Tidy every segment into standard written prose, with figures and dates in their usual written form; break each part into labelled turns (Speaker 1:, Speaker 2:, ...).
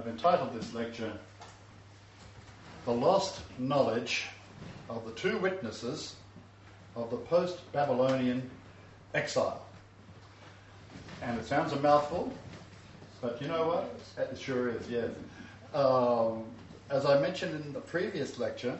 Speaker 1: I've entitled this lecture, The Lost Knowledge of the Two Witnesses of the Post-Babylonian Exile. And it sounds a mouthful, but you know what? It sure is, yes. As I mentioned in the previous lecture,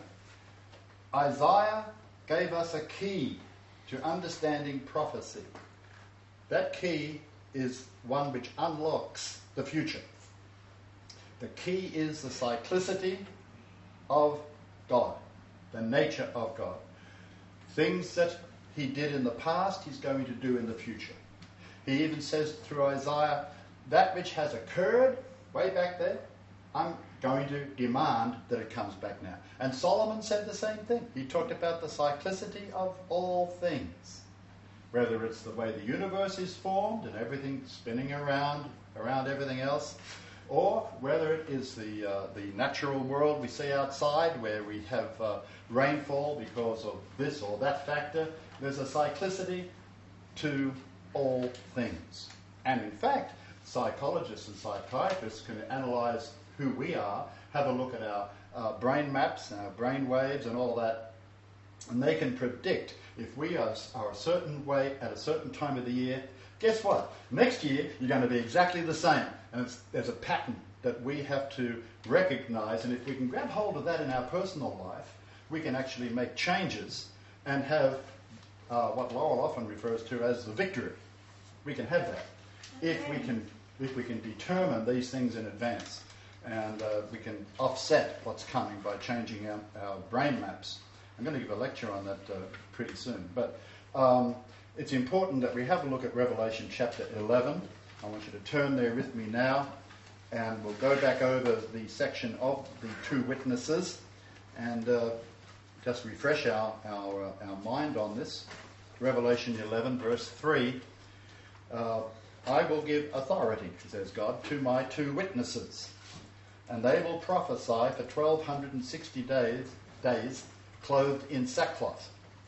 Speaker 1: Isaiah gave us a key to understanding prophecy. That key is one which unlocks the future. The key is the cyclicity of God, the nature of God. Things that he did in the past, he's going to do in the future. He even says through Isaiah, that which has occurred way back there, I'm going to demand that it comes back now. And Solomon said the same thing. He talked about the cyclicity of all things. Whether it's the way the universe is formed and everything spinning around everything else, or whether it is the natural world we see outside where we have rainfall because of this or that factor, there's a cyclicity to all things. And in fact, psychologists and psychiatrists can analyse who we are, have a look at our brain maps and our brain waves and all that, and they can predict if we are a certain way at a certain time of the year. Guess what? Next year you're going to be exactly the same, and there's a pattern that we have to recognise, and if we can grab hold of that in our personal life, we can actually make changes and have what Laurel often refers to as the victory. We can have that if we can determine these things in advance. And we can offset what's coming by changing our brain maps. I'm going to give a lecture on that pretty soon. But it's important that we have a look at Revelation chapter 11. I want you to turn there with me now, and we'll go back over the section of the two witnesses and just refresh our mind on this. Revelation 11, verse 3. I will give authority, says God, to my two witnesses, and they will prophesy for 1260 days clothed in sackcloth.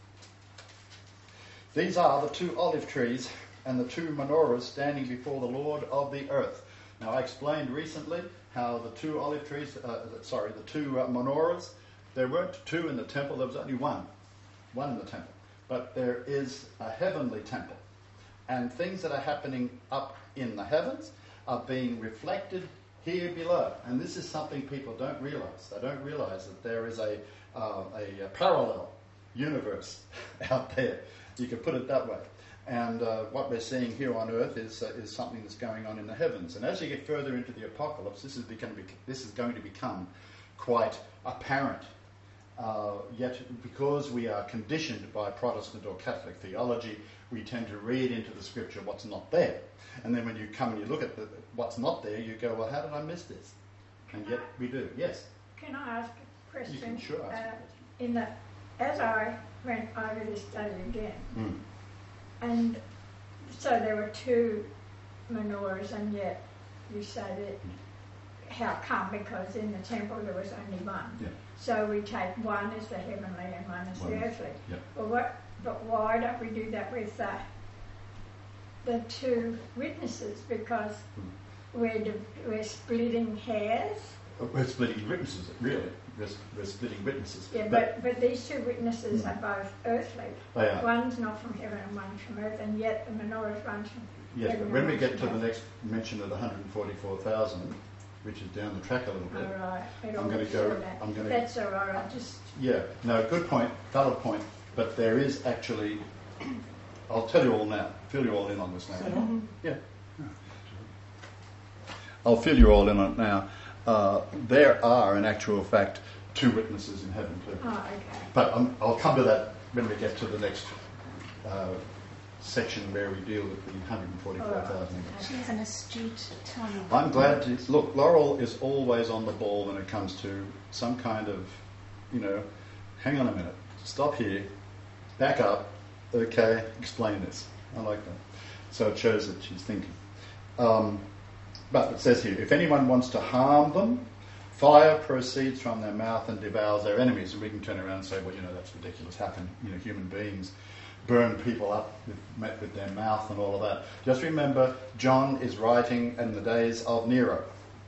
Speaker 1: These are the two olive trees and the two menorahs standing before the Lord of the earth. Now, I explained recently how the two olive trees, the two menorahs, there weren't two in the temple, there was only one in the temple. But there is a heavenly temple, and things that are happening up in the heavens are being reflected here below. And this is something people don't realise. They don't realise that there is a parallel universe out there. You could put it that way. And what we're seeing here on earth is something that's going on in the heavens. And as you get further into the apocalypse, this is going to become quite apparent. Yet, because we are conditioned by Protestant or Catholic theology, we tend to read into the scripture what's not there. And then when you come and you look at what's not there, you go, well, how did I miss this? And yet we do. Yes?
Speaker 2: Can I ask a question?
Speaker 1: You can sure ask a question.
Speaker 2: As I went over this study again, and so there were two menorahs, and yet you say that how come? Because in the temple there was only one.
Speaker 1: Yeah.
Speaker 2: So we take one as the heavenly and one as the earthly.
Speaker 1: Yep.
Speaker 2: But why don't we do that with the two witnesses? Because we're splitting hairs.
Speaker 1: We're splitting witnesses, really. We're splitting witnesses.
Speaker 2: Yeah, but these two witnesses are both earthly.
Speaker 1: They are.
Speaker 2: One's not from heaven and one's from earth, and yet the menorah's one's from
Speaker 1: yes,
Speaker 2: heaven.
Speaker 1: But when we get to the next mention of the 144,000, which is down the track a little bit,
Speaker 2: all right.
Speaker 1: I'm going to go.
Speaker 2: That's all right. I just.
Speaker 1: Yeah. No. Good point. Valid point. But there is actually. I'll tell you all now. Fill you all in on this now.
Speaker 2: Mm-hmm.
Speaker 1: Yeah. I'll fill you all in on it now. There are, in actual fact, two witnesses in heaven too.
Speaker 2: Oh, okay.
Speaker 1: But I'll come to that when we get to the next section where we deal with the 144,000.
Speaker 3: She's an astute tongue.
Speaker 1: I'm glad to... Look, Laurel is always on the ball when it comes to some kind of, hang on a minute, stop here, back up, okay, explain this. I like that. So it shows that she's thinking. But it says here, if anyone wants to harm them, fire proceeds from their mouth and devours their enemies. And we can turn around and say, well, that's ridiculous. How can human beings burn people up with their mouth and all of that? Just remember, John is writing in the days of Nero.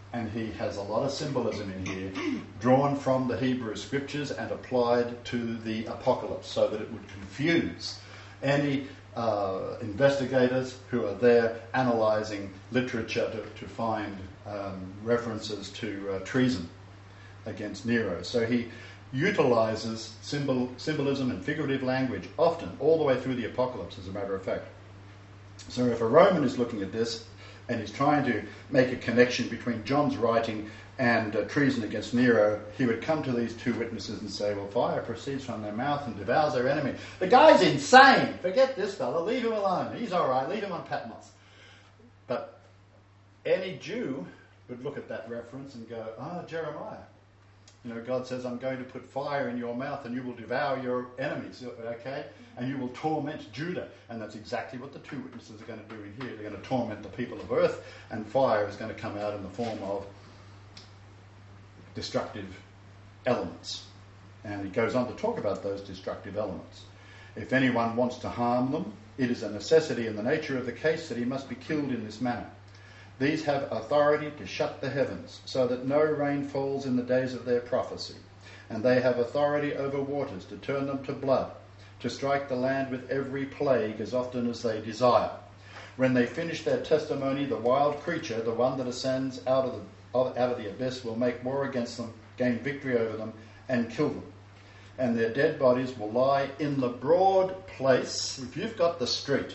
Speaker 1: And he has a lot of symbolism in here, drawn from the Hebrew scriptures and applied to the apocalypse so that it would confuse any investigators who are there analysing literature to find references to treason against Nero. So he utilises symbolism and figurative language often, all the way through the apocalypse, as a matter of fact. So if a Roman is looking at this and he's trying to make a connection between John's writing and treason against Nero, he would come to these two witnesses and say, well, fire proceeds from their mouth and devours their enemy. The guy's insane. Forget this fella. Leave him alone. He's all right. Leave him on Patmos. But any Jew would look at that reference and go, Jeremiah. You know, God says, I'm going to put fire in your mouth and you will devour your enemies, okay? And you will torment Judah. And that's exactly what the two witnesses are going to do in here. They're going to torment the people of earth, and fire is going to come out in the form of destructive elements. And he goes on to talk about those destructive elements. If anyone wants to harm them, it is a necessity in the nature of the case that he must be killed in this manner. These have authority to shut the heavens, so that no rain falls in the days of their prophecy. And they have authority over waters to turn them to blood, to strike the land with every plague as often as they desire. When they finish their testimony, the wild creature, the one that ascends out of the abyss, will make war against them, gain victory over them, and kill them. And their dead bodies will lie in the broad place. If you've got the street,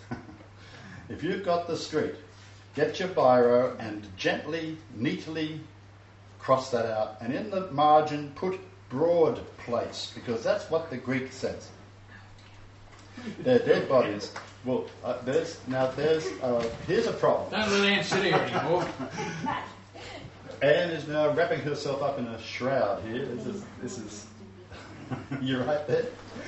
Speaker 1: get your biro and gently, neatly cross that out. And in the margin, put broad place, because that's what the Greek says. Their dead bodies. Well, here's a problem.
Speaker 4: Don't let Anne sit here anymore.
Speaker 1: Anne is now wrapping herself up in a shroud here. This is you're right there?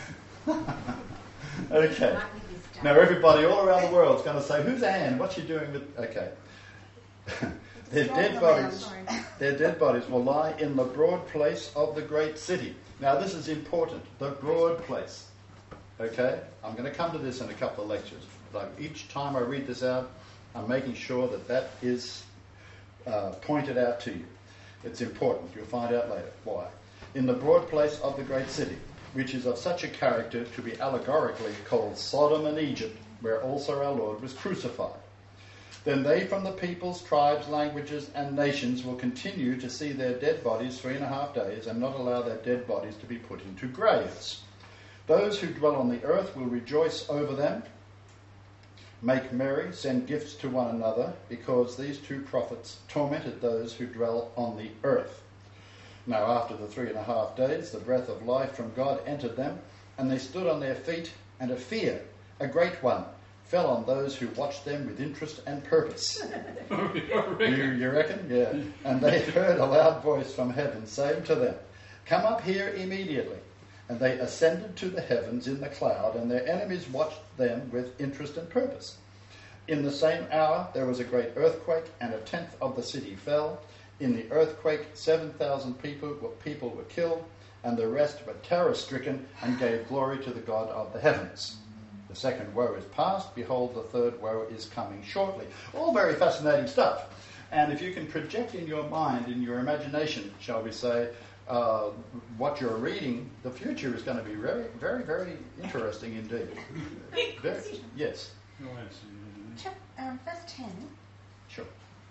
Speaker 1: Okay. Now everybody all around the world is going to say, who's Anne? What's she doing with... Okay. Their dead bodies will lie in the broad place of the great city. Now this is important. The broad place. Okay? I'm going to come to this in a couple of lectures. Like each time I read this out, I'm making sure that is pointed out to you. It's important. You'll find out later why. In the broad place of the great city, which is of such a character to be allegorically called Sodom and Egypt, where also our Lord was crucified. Then they from the peoples, tribes, languages, and nations will continue to see their dead bodies 3.5 days, and not allow their dead bodies to be put into graves. Those who dwell on the earth will rejoice over them, make merry, send gifts to one another, because these two prophets tormented those who dwell on the earth. Now after the 3.5 days, the breath of life from God entered them, and they stood on their feet, and a fear, a great one, fell on those who watched them with interest and purpose. You reckon? Yeah. And they heard a loud voice from heaven saying to them, "Come up here immediately." And they ascended to the heavens in the cloud, and their enemies watched them with interest and purpose. In the same hour there was a great earthquake, and 1/10 of the city fell. In the earthquake 7,000 people were killed, and the rest were terror-stricken and gave glory to the God of the heavens. The second woe is past. Behold, the third woe is coming shortly. All very fascinating stuff. And if you can project in your mind, in your imagination, shall we say, what you're reading, the future is going to be very, very, very interesting indeed. Yes.
Speaker 3: Verse 10.
Speaker 1: Sure.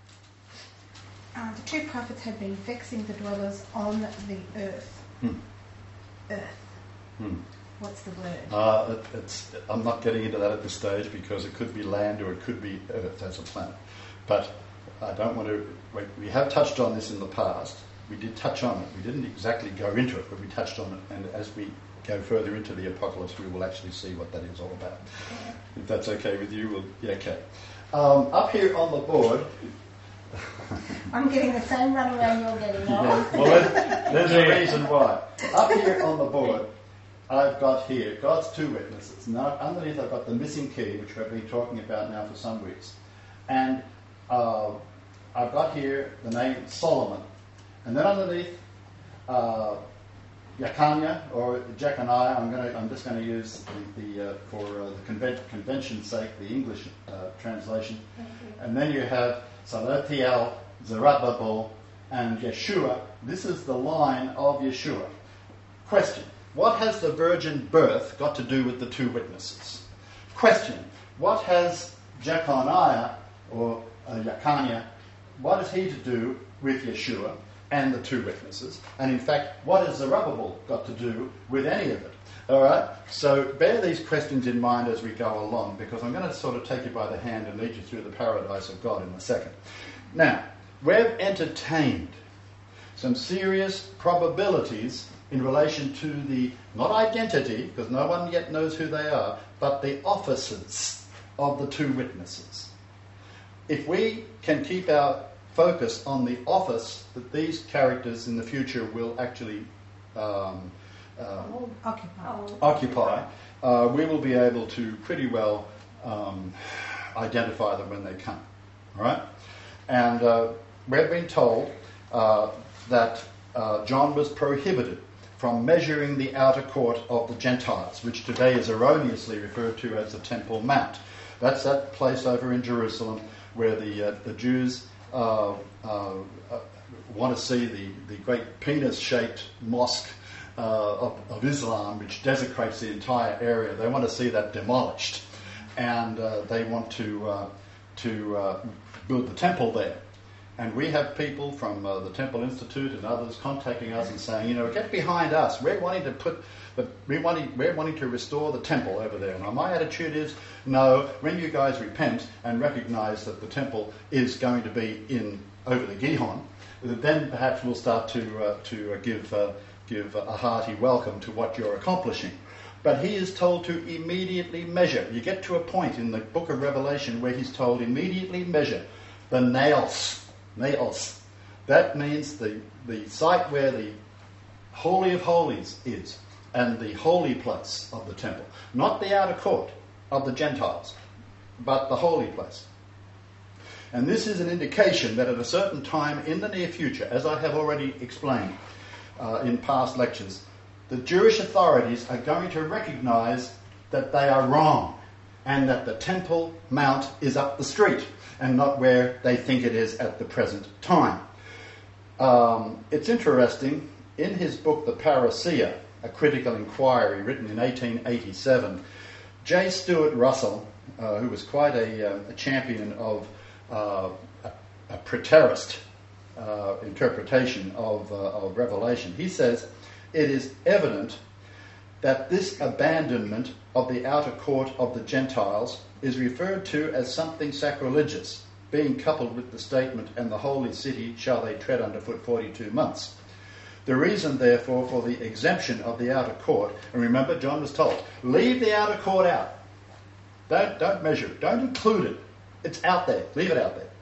Speaker 3: The two prophets had been vexing the dwellers on the earth. Earth. What's the word?
Speaker 1: I'm not getting into that at this stage, because it could be land or it could be Earth as a planet. But I don't want to... We have touched on this in the past. We did touch on it. We didn't exactly go into it, but we touched on it. And as we go further into the apocalypse, we will actually see what that is all about. Yeah. If that's okay with you, okay. Up here on the board...
Speaker 3: I'm getting the same runaround you're getting.
Speaker 1: Yeah. Well, there's a reason why. Up here on the board, I've got here God's two witnesses. Now, underneath I've got the missing key, which we've been talking about now for some weeks. And I've got here the name Solomon. And then underneath, Jeconiah or Jeconiah. I'm just going to use for the convention's sake, the English translation. And then you have Salathiel Zerubbabel, and Yeshua. This is the line of Yeshua. Question: what has the virgin birth got to do with the two witnesses? Question: what has Jeconiah or Jeconiah, what is he to do with Yeshua and the two witnesses? And in fact, what has Zerubbabel got to do with any of it? All right, so bear these questions in mind as we go along, because I'm going to sort of take you by the hand and lead you through the paradise of God in a second. Now, we've entertained some serious probabilities in relation to the, not identity, because no one yet knows who they are, but the offices of the two witnesses. If we can keep our focus on the office that these characters in the future will actually occupy, we will be able to pretty well identify them when they come. All right? And we've been told that John was prohibited from measuring the outer court of the Gentiles, which today is erroneously referred to as the Temple Mount. That's that place over in Jerusalem where the Jews want to see the great penis-shaped mosque of Islam, which desecrates the entire area. They want to see that demolished, and they want to build the temple there. And we have people from the Temple Institute and others contacting us and saying, get behind us. We're wanting to restore the temple over there. And my attitude is, no. When you guys repent and recognise that the temple is going to be over the Gihon, then perhaps we'll start to give a hearty welcome to what you're accomplishing. But he is told to immediately measure. You get to a point in the book of Revelation where he's told immediately measure the naos. That means the site where the Holy of Holies is, and the holy place of the temple. Not the outer court of the Gentiles, but the holy place. And this is an indication that at a certain time in the near future, as I have already explained in past lectures, the Jewish authorities are going to recognize that they are wrong, and that the Temple Mount is up the street and not where they think it is at the present time. It's interesting, in his book The Parousia, A Critical Inquiry, written in 1887, J. Stuart Russell, who was quite a champion of a preterist interpretation of Revelation, he says, it is evident that this abandonment of the outer court of the Gentiles is referred to as something sacrilegious, being coupled with the statement, and the holy city shall they tread underfoot 42 months. The reason, therefore, for the exemption of the outer court, and remember, John was told, leave the outer court out. Don't measure it. Don't include it. It's out there. Leave it out there.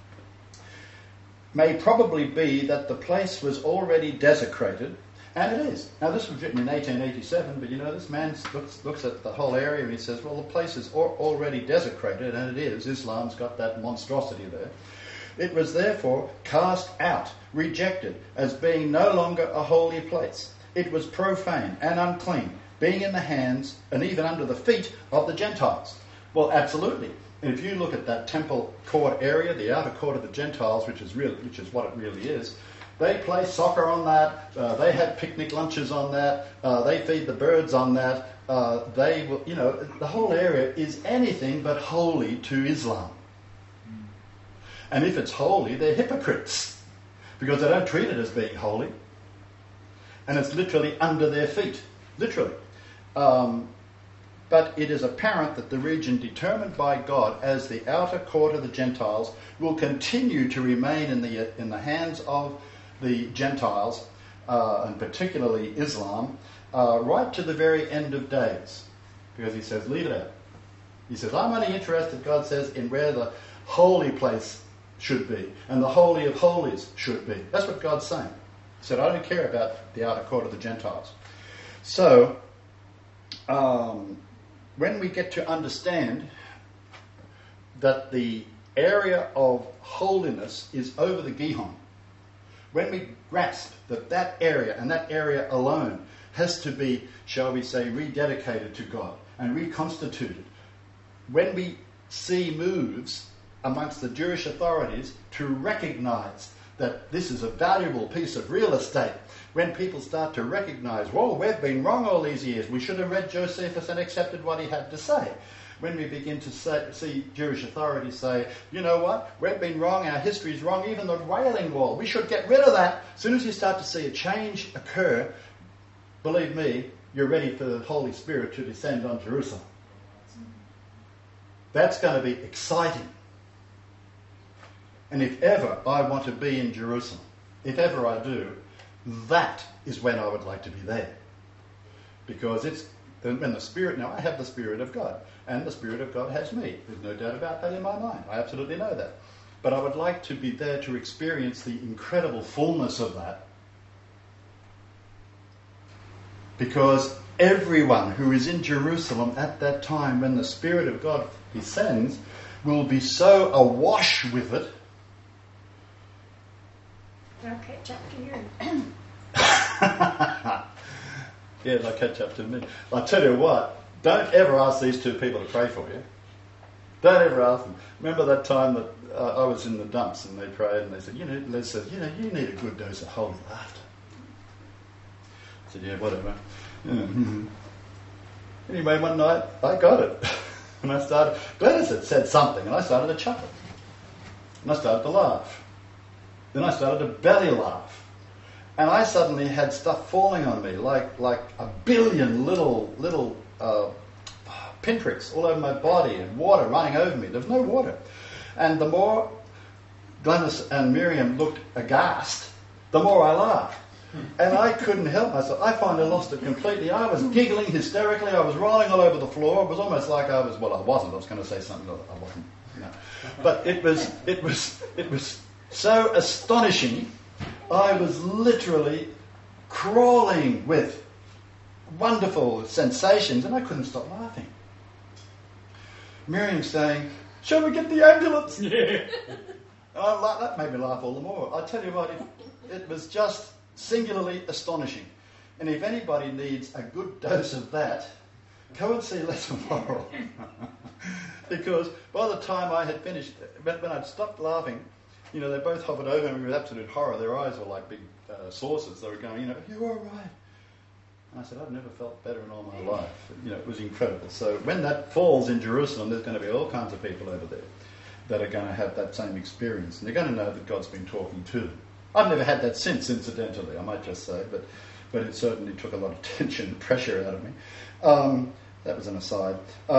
Speaker 1: May probably be that the place was already desecrated, and it is. Now, this was written in 1887, but this man looks at the whole area and he says, well, the place is already desecrated, and it is. Islam's got that monstrosity there. It was therefore cast out, rejected, as being no longer a holy place. It was profane and unclean, being in the hands and even under the feet of the Gentiles. Well, absolutely. And if you look at that temple court area, the outer court of the Gentiles, which is what it really is, they play soccer on that. They have picnic lunches on that. They feed the birds on that. They will, the whole area is anything but holy to Islam. And if it's holy, they're hypocrites because they don't treat it as being holy. And it's literally under their feet, literally. But it is apparent that the region determined by God as the outer court of the Gentiles will continue to remain in the hands of the Gentiles, and particularly Islam, right to the very end of days. Because he says, leave it out. He says, I'm only interested, God says, in where the holy place should be, and the Holy of Holies should be. That's what God's saying. He said, I don't care about the outer court of the Gentiles. So, when we get to understand that the area of holiness is over the Gihon, when we grasp that area and that area alone has to be, shall we say, rededicated to God and reconstituted, when we see moves amongst the Jewish authorities to recognize that this is a valuable piece of real estate. When people start to recognize, whoa, we've been wrong all these years, we should have read Josephus and accepted what he had to say. When we begin to see Jewish authorities say, you know what, we've been wrong, our history's wrong, even the Wailing Wall, we should get rid of that. As soon as you start to see a change occur, believe me, you're ready for the Holy Spirit to descend on Jerusalem. That's going to be exciting. And if ever I want to be in Jerusalem, if ever I do, that is when I would like to be there. Because it's when the Spirit, now I have the Spirit of God, and the Spirit of God has me. There's no doubt about that in my mind. I absolutely know that. But I would like to be there to experience the incredible fullness of that. Because everyone who is in Jerusalem at that time when the Spirit of God descends will be so awash with it.
Speaker 2: They'll catch up to you.
Speaker 1: Yeah, they'll catch up to me. I'll tell you what, don't ever ask these two people to pray for you. Don't ever ask them. Remember that time that I was in the dumps and they prayed and they said, Les said, you need a good dose of holy laughter. I said, yeah, whatever. Anyway, one night I got it. And I started, Glennis had said something and I started to chuckle. And I started to laugh. Then I started to belly laugh. And I suddenly had stuff falling on me like a billion little pinpricks all over my body and water running over me. There was no water. And the more Glennis and Miriam looked aghast, the more I laughed. And I couldn't help myself. I finally lost it completely. I was giggling hysterically. I was rolling all over the floor. It was almost like I wasn't. I was going to say something that I wasn't. No. But it was so astonishing. I was literally crawling with wonderful sensations and I couldn't stop laughing. Miriam saying, shall we get the ambulance? Yeah. That made me laugh all the more. I tell you what, it was just singularly astonishing. And if anybody needs a good dose of that, go and see Les tomorrow. Because by the time I had finished, when I'd stopped laughing, they both hovered over me with absolute horror. Their eyes were like big saucers. They were going, you're all right. And I said, I've never felt better in all my life. It was incredible. So when that falls in Jerusalem, there's going to be all kinds of people over there that are going to have that same experience. And they're going to know that God's been talking to them. I've never had that since, incidentally, I might just say, but it certainly took a lot of tension and pressure out of me. That was an aside.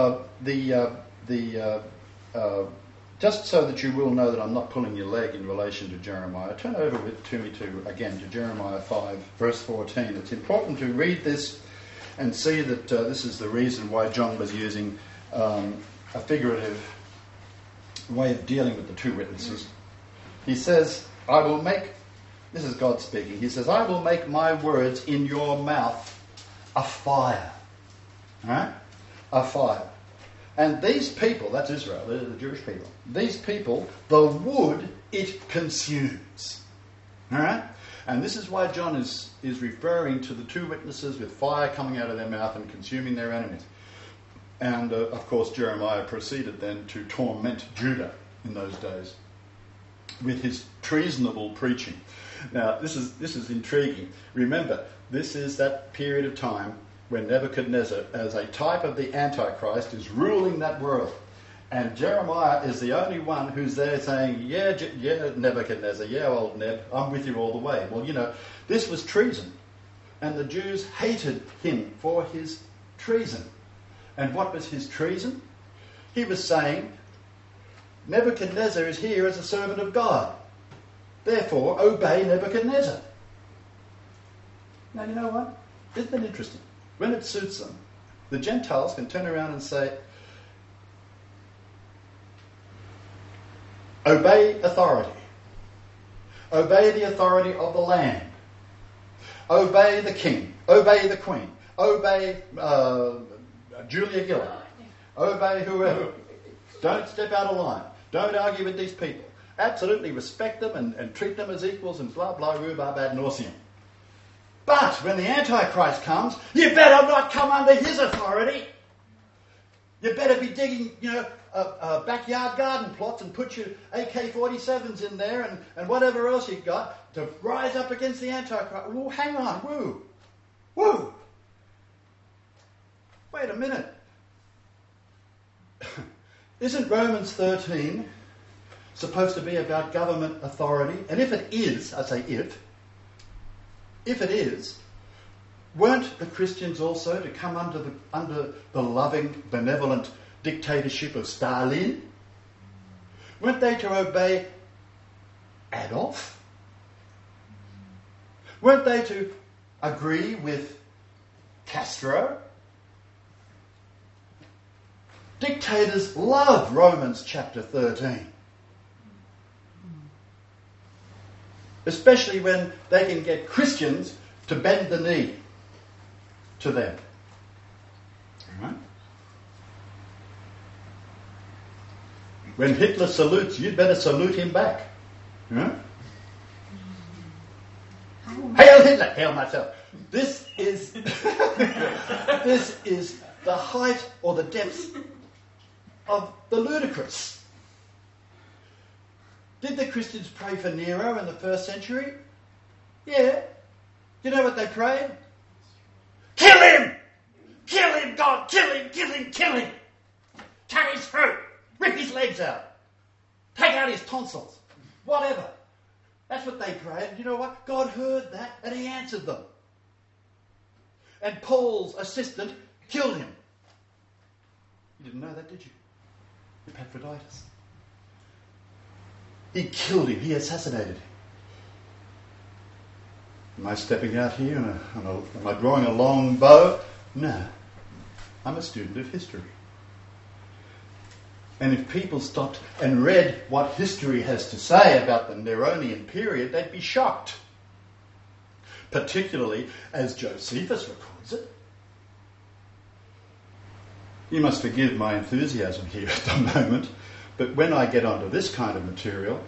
Speaker 1: Just so that you will know that I'm not pulling your leg in relation to Jeremiah, turn over to me to Jeremiah 5, verse 14. It's important to read this and see that this is the reason why John was using a figurative way of dealing with the two witnesses. He says, this is God speaking, he says, I will make my words in your mouth a fire. All right? A fire. And these people, that's Israel, they're the Jewish people, these people, the wood it consumes. All right? And this is why John is referring to the two witnesses with fire coming out of their mouth and consuming their enemies. And, of course, Jeremiah proceeded then to torment Judah in those days with his treasonable preaching. Now, this is intriguing. Remember, this is that period of time when Nebuchadnezzar, as a type of the Antichrist, is ruling that world. And Jeremiah is the only one who's there saying, yeah, Nebuchadnezzar, yeah, old Neb, I'm with you all the way. Well, this was treason. And the Jews hated him for his treason. And what was his treason? He was saying, Nebuchadnezzar is here as a servant of God. Therefore, obey Nebuchadnezzar. Now, you know what? Isn't that interesting? When it suits them, the Gentiles can turn around and say, obey authority. Obey the authority of the land. Obey the king. Obey the queen. Obey Julia Gillard. Obey whoever. Don't step out of line. Don't argue with these people. Absolutely respect them and treat them as equals and blah, blah, rhubarb ad nauseum. But when the Antichrist comes, you better not come under his authority. You better be digging, backyard garden plots and put your AK-47s in there and whatever else you've got to rise up against the Antichrist. Well, hang on, woo. Wait a minute. Isn't Romans 13 supposed to be about government authority? And if it is, I say if it is, weren't the Christians also to come under the loving, benevolent dictatorship of Stalin? Weren't they to obey Adolf? Weren't they to agree with Castro? Dictators love Romans chapter 13. Especially when they can get Christians to bend the knee to them. All right? When Hitler salutes, you'd better salute him back. Huh? Hail Hitler! Hail myself. This is this is the height or the depth of the ludicrous. Did the Christians pray for Nero in the first century? Yeah. You know what they prayed? Kill him! Kill him, God! Kill him! Kill him! Kill him! Cut his throat! Rip his legs out! Take out his tonsils! Whatever. That's what they prayed. You know what? God heard that and he answered them. And Paul's assistant killed him. You didn't know that, did you? Epaphroditus. He killed him. He assassinated him. Am I stepping out here? Am I drawing a long bow? No. I'm a student of history. And if people stopped and read what history has to say about the Neronian period, they'd be shocked. Particularly as Josephus records it. You must forgive my enthusiasm here at the moment, but when I get onto this kind of material,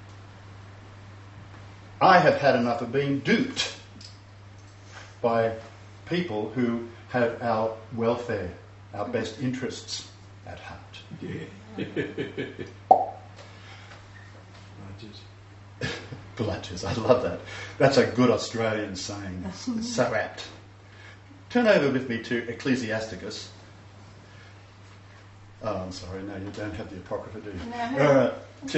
Speaker 1: I have had enough of being duped by people who have our welfare, our best interests at heart. Bludgers, I love that. That's a good Australian saying. It's so apt. Turn over with me to Ecclesiasticus. Oh, I'm sorry, no, you don't have the Apocrypha, do you?
Speaker 3: No.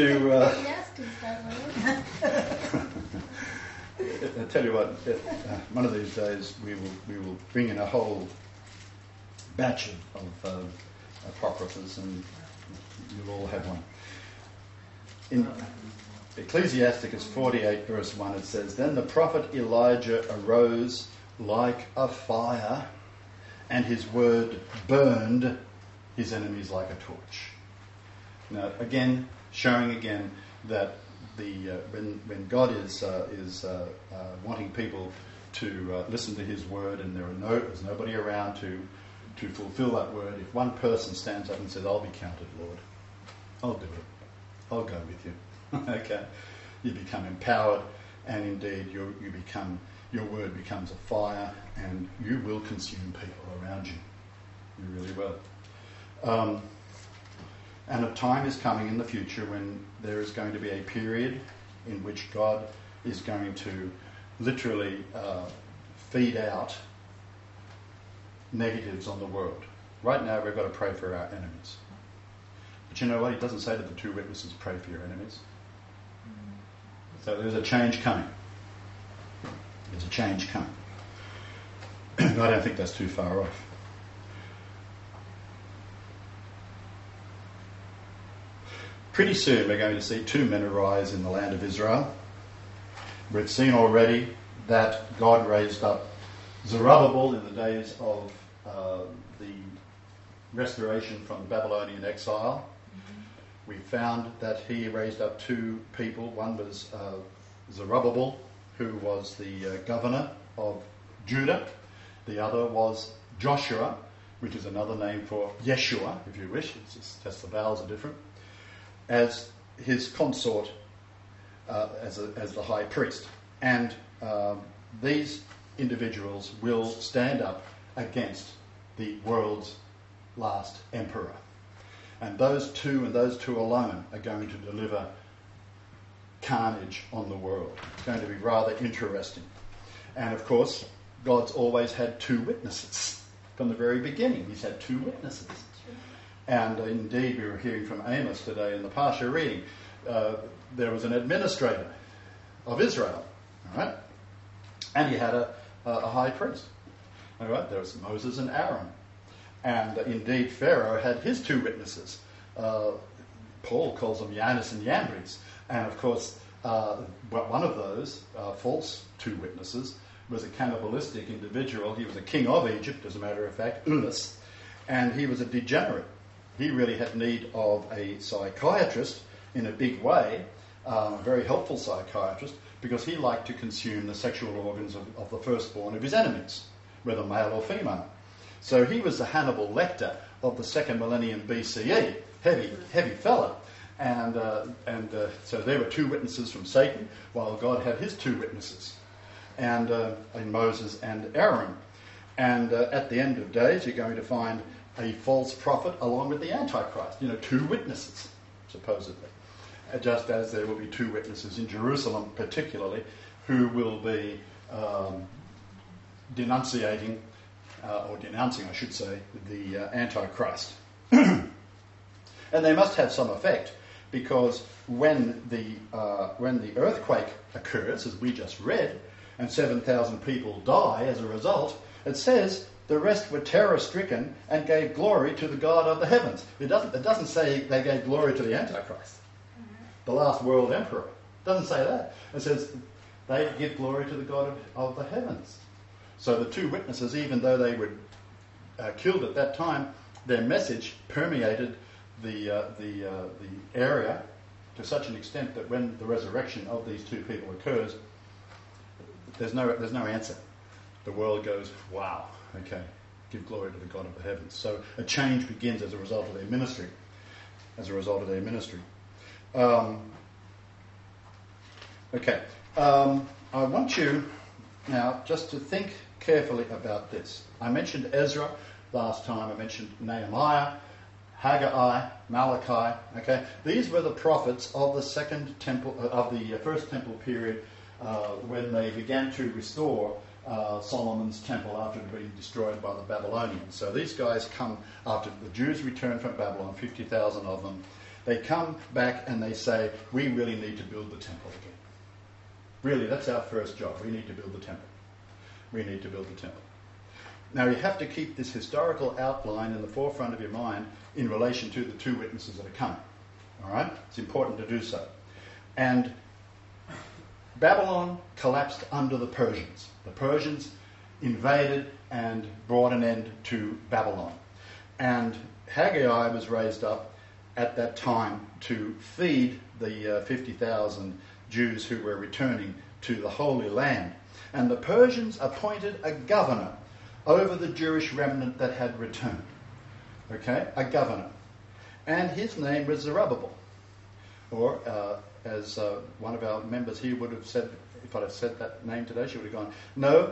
Speaker 1: I tell you what, one of these days we will bring in a whole batch of Apocryphas and you'll all have one. In Ecclesiasticus 48 verse 1 it says, "Then the prophet Elijah arose like a fire and his word burned his enemies like a torch." Now, again, showing again that when God is wanting people to listen to His word, and there's nobody around to fulfil that word, if one person stands up and says, "I'll be counted, Lord. I'll do it. I'll go with you." Okay, you become empowered, and indeed your word becomes a fire, and you will consume people around you. You really will. And a time is coming in the future when there is going to be a period in which God is going to literally feed out negatives on the world. Right now we've got to pray for our enemies. But you know what? He doesn't say to the two witnesses, pray for your enemies. So there's a change coming. There's a change coming. I don't think that's too far off. Pretty soon we're going to see two men arise in the land of Israel. We've seen already that God raised up Zerubbabel in the days of the restoration from Babylonian exile. We found that he raised up two people. One was Zerubbabel, who was the governor of Judah. The other was Joshua, which is another name for Yeshua, if you wish. It's just the vowels are different. As his consort, as the high priest. And these individuals will stand up against the world's last emperor. And those two alone are going to deliver carnage on the world. It's going to be rather interesting. And of course, God's always had two witnesses. From the very beginning, he's had two witnesses. And indeed, we were hearing from Amos today in the Parsha reading, there was an administrator of Israel, all right? And he had a high priest. All right, there was Moses and Aaron. And indeed, Pharaoh had his two witnesses. Paul calls them Jannes and Jambres. And of course, one of those false two witnesses was a cannibalistic individual. He was a king of Egypt, as a matter of fact, Ulus. And he was a degenerate. He really had need of a psychiatrist in a big way, a very helpful psychiatrist, because he liked to consume the sexual organs of the firstborn of his enemies, whether male or female. So he was the Hannibal Lecter of the second millennium BCE, heavy fella. And so there were two witnesses from Satan, while God had his two witnesses, and in Moses and Aaron. And at the end of days, you're going to find a false prophet along with the Antichrist. Two witnesses, supposedly. Just as there will be two witnesses in Jerusalem, particularly, who will be denouncing, I should say, the Antichrist. And they must have some effect, because when the earthquake occurs, as we just read, and 7,000 people die as a result, it says the rest were terror-stricken and gave glory to the God of the heavens. It doesn't say they gave glory to the Antichrist, the last world emperor. It doesn't say that. It says they give glory to the God of the heavens. So the two witnesses, even though they were killed at that time, their message permeated the area to such an extent that when the resurrection of these two people occurs, there's no answer. The world goes, wow, okay, give glory to the God of the heavens. So a change begins as a result of their ministry. I want you now just to think carefully about this. I mentioned Ezra last time. I mentioned Nehemiah, Haggai, Malachi. Okay, these were the prophets of the second temple, of the first temple period, when they began to restore Solomon's temple after it had been destroyed by the Babylonians. So these guys come after the Jews returned from Babylon, 50,000 of them. They come back and they say, we really need to build the temple again. Really, that's our first job. We need to build the temple. Now, you have to keep this historical outline in the forefront of your mind in relation to the two witnesses that are coming. All right? It's important to do so. And Babylon collapsed under the Persians. The Persians invaded and brought an end to Babylon. And Haggai was raised up at that time to feed the 50,000 Jews who were returning to the Holy Land. And the Persians appointed a governor over the Jewish remnant that had returned. Okay? A governor. And his name was Zerubbabel. Or, as one of our members here would have said, if I'd have said that name today, she would have gone, no,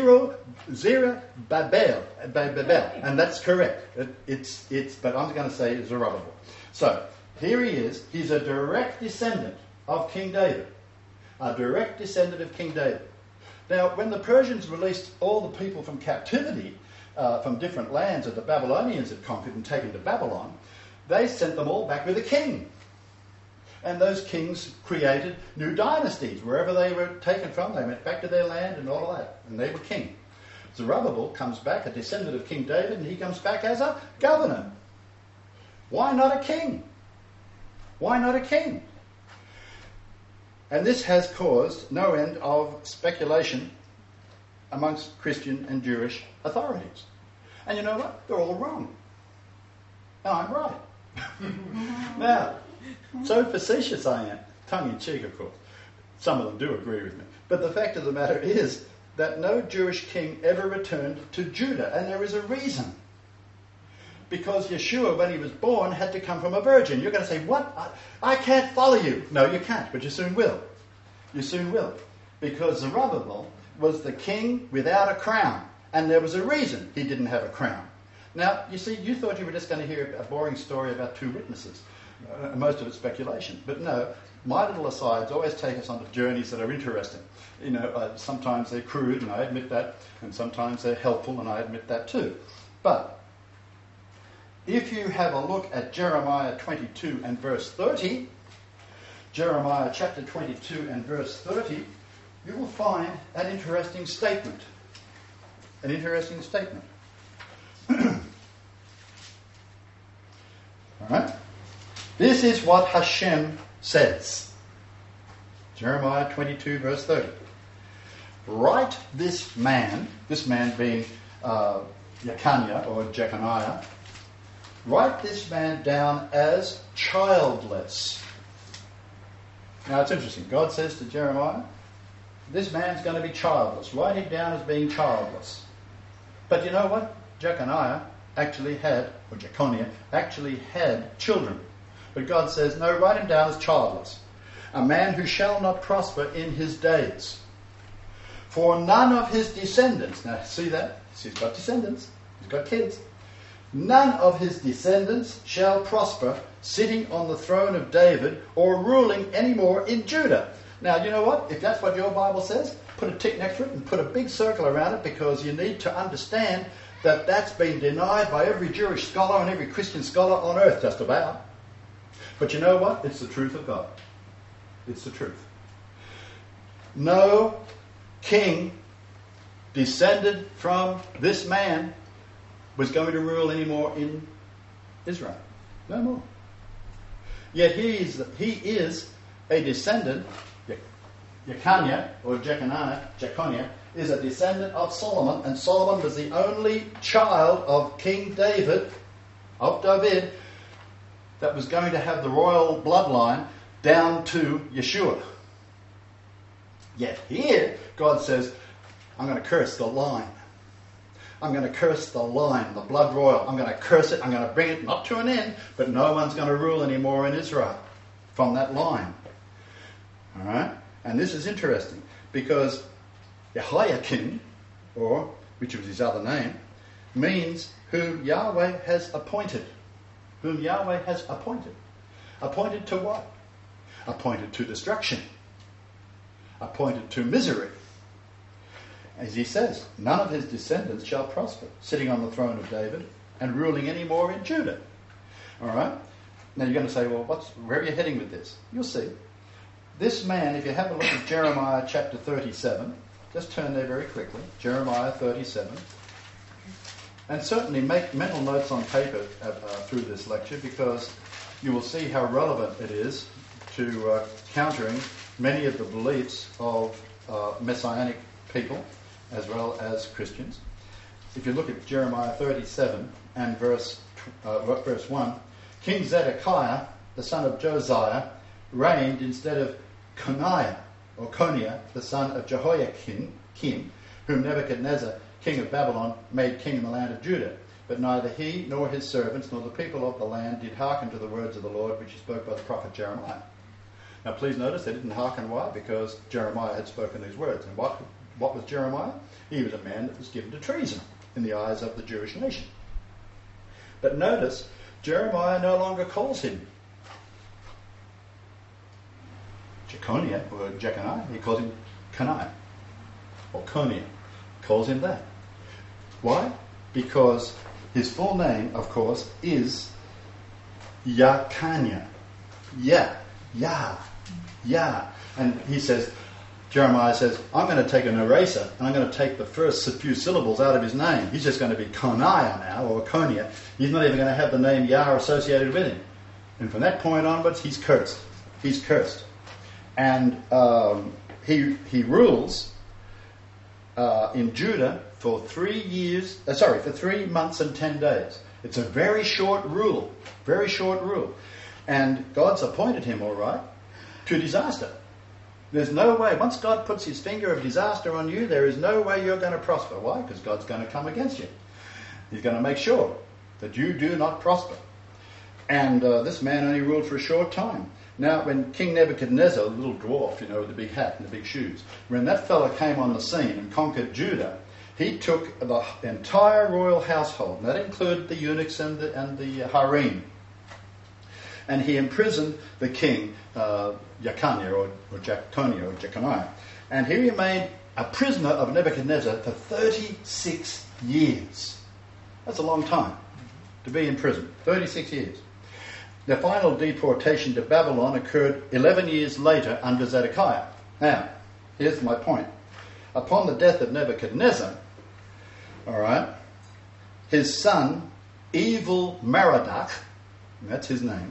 Speaker 1: Zerubbabel. And that's correct. But I'm going to say Zerubbabel. So, here he is. He's a direct descendant of King David. A direct descendant of King David. Now, when the Persians released all the people from captivity from different lands that the Babylonians had conquered and taken to Babylon, they sent them all back with a king. And those kings created new dynasties. Wherever they were taken from, they went back to their land and all of that. And they were king. Zerubbabel comes back, a descendant of King David, and he comes back as a governor. Why not a king? Why not a king? And this has caused no end of speculation amongst Christian and Jewish authorities. And you know what? They're all wrong. And I'm right. Now, so facetious I am, tongue-in-cheek, of course. Some of them do agree with me. But the fact of the matter is that no Jewish king ever returned to Judah, and there is a reason. Because Yeshua, when he was born, had to come from a virgin. You're going to say, what? I can't follow you. No, you can't, but you soon will. You soon will. Because Zerubbabel was the king without a crown. And there was a reason he didn't have a crown. Now, you see, you thought you were just going to hear a boring story about two witnesses. Most of it's speculation. But no, my little asides always take us on journeys that are interesting. Sometimes they're crude, and I admit that, and sometimes they're helpful, and I admit that too. But if you have a look at Jeremiah 22 and verse 30, Jeremiah chapter 22 and verse 30, you will find an interesting statement. An interesting statement. All right? This is what Hashem says. Jeremiah 22 verse 30. Write this man being Jeconiah or Jeconiah, write this man down as childless. Now it's interesting. God says to Jeremiah, this man's going to be childless. Write him down as being childless. But you know what? Jeconiah actually had children. But God says, no, write him down as childless. A man who shall not prosper in his days. For none of his descendants, now see that? He's got descendants. He's got kids. None of his descendants shall prosper sitting on the throne of David or ruling anymore in Judah. Now, you know what? If that's what your Bible says, put a tick next to it and put a big circle around it, because you need to understand that that's been denied by every Jewish scholar and every Christian scholar on earth, just about. But you know what? It's the truth of God. It's the truth. No king descended from this man was going to rule anymore in Israel. No more. Yet he is a descendant. Jeconiah or Jeconiah is a descendant of Solomon, and Solomon was the only child of King David, that was going to have the royal bloodline down to Yeshua. Yet here, God says, I'm going to curse the line. I'm going to curse the line, the blood royal. I'm going to curse it. I'm going to bring it not to an end, but no one's going to rule anymore in Israel from that line. All right? And this is interesting, because Jehoiakim, or which was his other name, means whom Yahweh has appointed. Whom Yahweh has appointed. Appointed to what? Appointed to destruction. Appointed to misery. As he says, none of his descendants shall prosper, sitting on the throne of David and ruling any more in Judah. All right? Now you're going to say, well, where are you heading with this? You'll see. This man, if you have a look at Jeremiah chapter 37, just turn there very quickly, Jeremiah 37, and certainly make mental notes on paper through this lecture, because you will see how relevant it is to countering many of the beliefs of Messianic people as well as Christians. If you look at Jeremiah 37 and verse 1, King Zedekiah, the son of Josiah, reigned instead of Coniah, the son of Jehoiakim, whom Nebuchadnezzar, king of Babylon, made king in the land of Judah. But neither he nor his servants nor the people of the land did hearken to the words of the Lord, which he spoke by the prophet Jeremiah. Now please notice they didn't hearken. Why? Because Jeremiah had spoken these words. And what was Jeremiah? He was a man that was given to treason in the eyes of the Jewish nation. But notice, Jeremiah no longer calls him Jeconiah or Jeconiah. He calls him Coniah or Coniah. He calls him that. Why? Because his full name, of course, is Jeconiah. Yah. And he says, Jeremiah says, I'm going to take an eraser and I'm going to take the first few syllables out of his name. He's just going to be Coniah now, or Coniah. He's not even going to have the name Yah associated with him. And from that point onwards, he's cursed. He's cursed. And he rules in Judah for 3 months and 10 days. It's a very short rule. Very short rule. And God's appointed him, all right, to disaster. There's no way. Once God puts his finger of disaster on you, there is no way you're going to prosper. Why? Because God's going to come against you. He's going to make sure that you do not prosper. And this man only ruled for a short time. Now, when King Nebuchadnezzar, the little dwarf, with the big hat and the big shoes, when that fella came on the scene and conquered Judah, he took the entire royal household, and that included the eunuchs and the harem, and he imprisoned the king, Jeconiah or Jeconiah, and he remained a prisoner of Nebuchadnezzar for 36 years. That's a long time to be in prison, 36 years. The final deportation to Babylon occurred 11 years later under Zedekiah. Now, here's my point. Upon the death of Nebuchadnezzar, all right, his son, Evil Merodach, that's his name,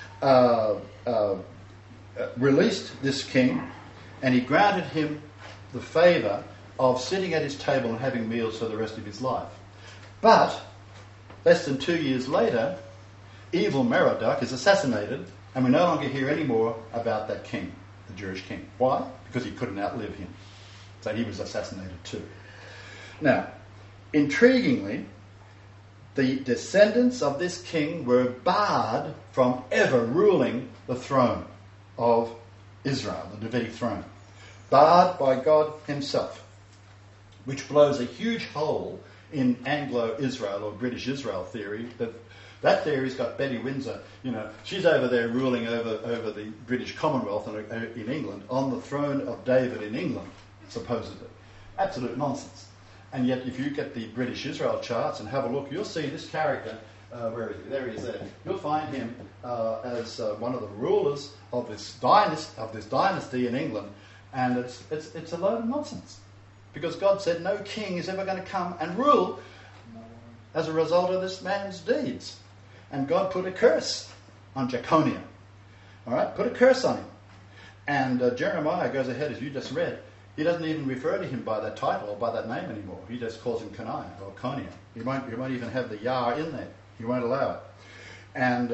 Speaker 1: released this king, and he granted him the favour of sitting at his table and having meals for the rest of his life. But less than 2 years later, Evil Merodach is assassinated, and we no longer hear any more about that king, the Jewish king. Why? Because he couldn't outlive him. So he was assassinated too. Now, intriguingly, the descendants of this king were barred from ever ruling the throne of Israel, the Davidic throne. Barred by God himself, which blows a huge hole in Anglo-Israel or British Israel theory. That theory's got Betty Windsor, she's over there ruling over the British Commonwealth in England, on the throne of David in England, supposedly. Absolute nonsense. And yet, if you get the British Israel charts and have a look, you'll see this character. Where is he? There he is. There. You'll find him as one of the rulers of this dynasty in England, and it's a load of nonsense, because God said no king is ever going to come and rule as a result of this man's deeds, and God put a curse on Jeconiah. All right, put a curse on him, and Jeremiah goes ahead, as you just read. He doesn't even refer to him by that title or by that name anymore. He just calls him Coniah or Coniah. He won't even have the Yah in there. He won't allow it. And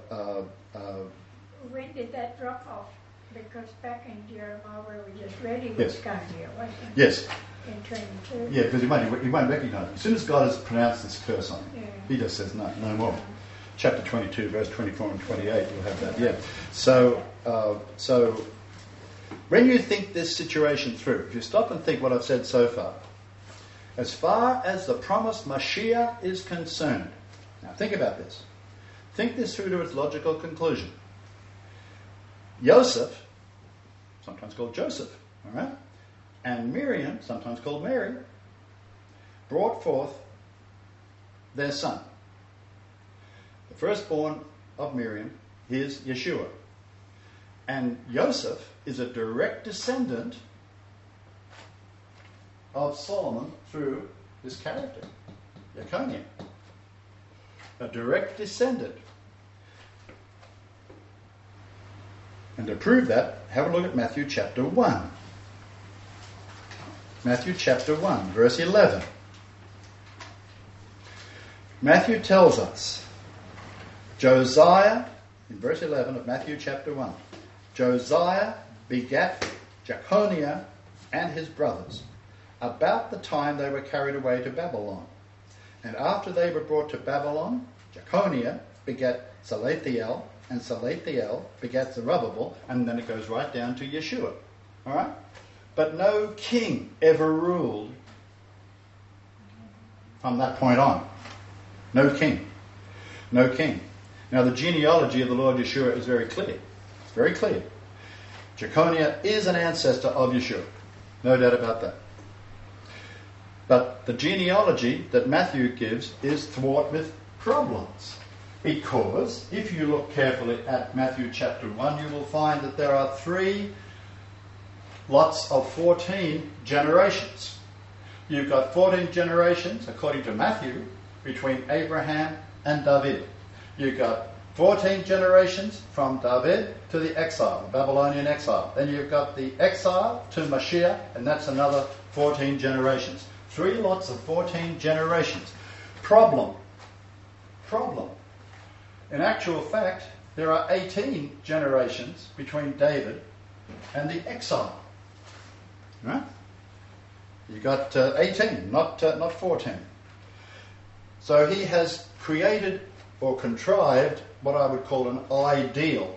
Speaker 2: when did that drop off? Because back in Jeremiah where we just read, he was Coniah, wasn't he?
Speaker 1: Yes.
Speaker 2: In 22.
Speaker 1: Yeah, because he won't recognise it. As soon as God has pronounced this curse on him, he just says no more. Chapter 22, verse 24 and 28, you'll have that. Yeah. So when you think this situation through, if you stop and think what I've said so far as the promised Mashiach is concerned, now think about this. Think this through to its logical conclusion. Joseph, sometimes called Joseph, all right, and Miriam, sometimes called Mary, brought forth their son. The firstborn of Miriam is Yeshua. And Joseph is a direct descendant of Solomon through this character, Jeconiah. A direct descendant. And to prove that, have a look at Matthew chapter 1. Matthew chapter 1, verse 11. Matthew tells us, Josiah, in verse 11 of Matthew chapter 1, Josiah begat Jeconiah and his brothers about the time they were carried away to Babylon. And after they were brought to Babylon, Jeconiah begat Salathiel, and Salathiel begat Zerubbabel, and then it goes right down to Yeshua. All right? But no king ever ruled from that point on. No king. No king. Now the genealogy of the Lord Yeshua is very clear. It's very clear. Jeconiah is an ancestor of Yeshua. No doubt about that. But the genealogy that Matthew gives is fraught with problems. Because if you look carefully at Matthew chapter 1, you will find that there are 3 lots of 14 generations. You've got 14 generations, according to Matthew, between Abraham and David. You've got 14 generations from David to the exile, the Babylonian exile. Then you've got the exile to Mashiach, and that's another 14 generations. 3 lots of 14 generations. Problem. In actual fact, there are 18 generations between David and the exile. Right? You got 18, not 14. So he has created or contrived what I would call an ideal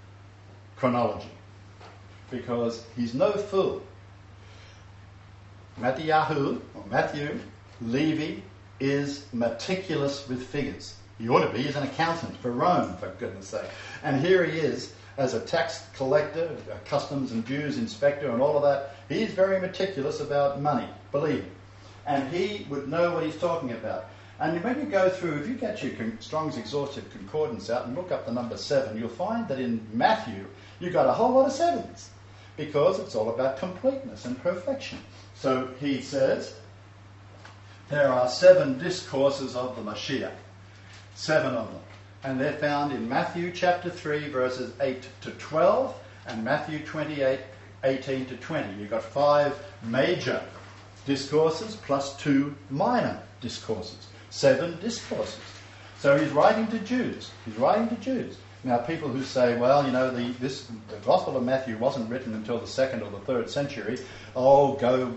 Speaker 1: chronology, because he's no fool. Matthew Levy is meticulous with figures. He ought to be. He's an accountant for Rome, for goodness sake. And here he is as a tax collector, a customs and dues inspector and all of that. He's very meticulous about money, believe me. And he would know what he's talking about. And when you go through, if you get your Strong's Exhaustive Concordance out and look up the number 7, you'll find that in Matthew you've got a whole lot of 7s because it's all about completeness and perfection. So he says there are 7 discourses of the Mashiach, 7 of them. And they're found in Matthew chapter 3, verses 8 to 12, and Matthew 28, 18 to 20. You've got 5 major discourses plus 2 minor discourses. 7 discourses. So he's writing to Jews. He's writing to Jews. Now, people who say, well, the Gospel of Matthew wasn't written until the 2nd or the 3rd century. Oh, go...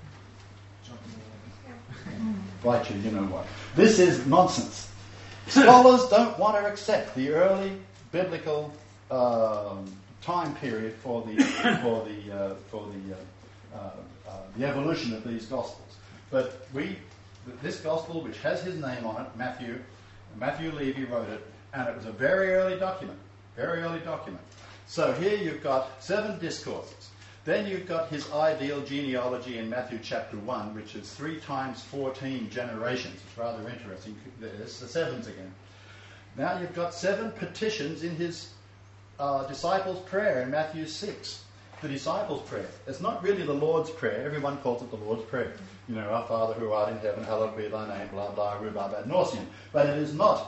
Speaker 1: Right, you know what. This is nonsense. Scholars don't want to accept the early biblical time period for the evolution of these Gospels. But this Gospel, which has his name on it, Matthew Levy wrote it, and it was a very early document. So here you've got 7 discourses. Then you've got his ideal genealogy in Matthew chapter 1, which is 3 times 14 generations. It's rather interesting. There's the 7s again. Now you've got 7 petitions in his disciples' prayer in Matthew 6. The disciples' prayer. It's not really the Lord's Prayer. Everyone calls it the Lord's Prayer. Our Father who art in heaven, hallowed be thy name, blah, blah, rhubarb ad nauseam. But it is not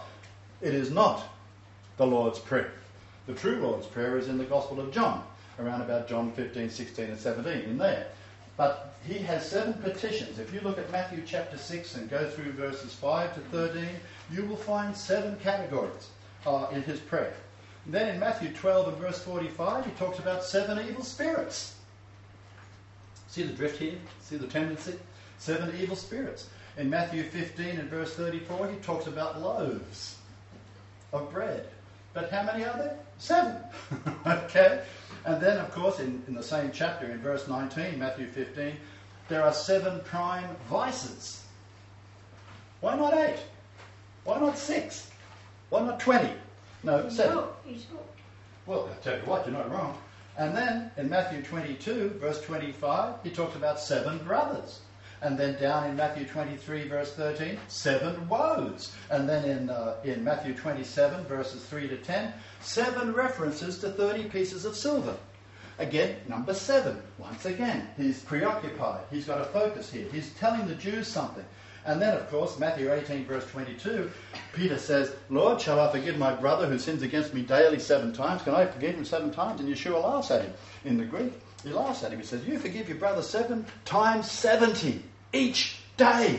Speaker 1: the Lord's Prayer. The true Lord's Prayer is in the Gospel of John, around about John 15, 16 and 17 in there. But he has 7 petitions. If you look at Matthew chapter 6 and go through verses 5 to 13, you will find 7 categories in his prayer. And then in Matthew 12 and verse 45, he talks about 7 evil spirits. See the drift here? See the tendency? 7 evil spirits. In Matthew 15 and verse 34, he talks about loaves of bread. But how many are there? 7. Okay? And then, of course, in the same chapter, in verse 19, Matthew 15, there are 7 prime vices. Why not 8? Why not 6? Why not 20? No, 7.
Speaker 2: He's hooked.
Speaker 1: Well, I'll tell you what, you're not wrong. And then, in Matthew 22, verse 25, he talks about 7 brothers. And then down in Matthew 23, verse 13, 7 woes. And then in Matthew 27, verses 3 to 10, 7 references to 30 pieces of silver. Again, number 7. Once again, he's preoccupied. He's got a focus here. He's telling the Jews something. And then, of course, Matthew 18, verse 22, Peter says, Lord, shall I forgive my brother who sins against me daily 7 times? Can I forgive him 7 times? And Yeshua laughs at him in the Greek. He laughs at him. He says, you forgive your brother 7 times 70 each day.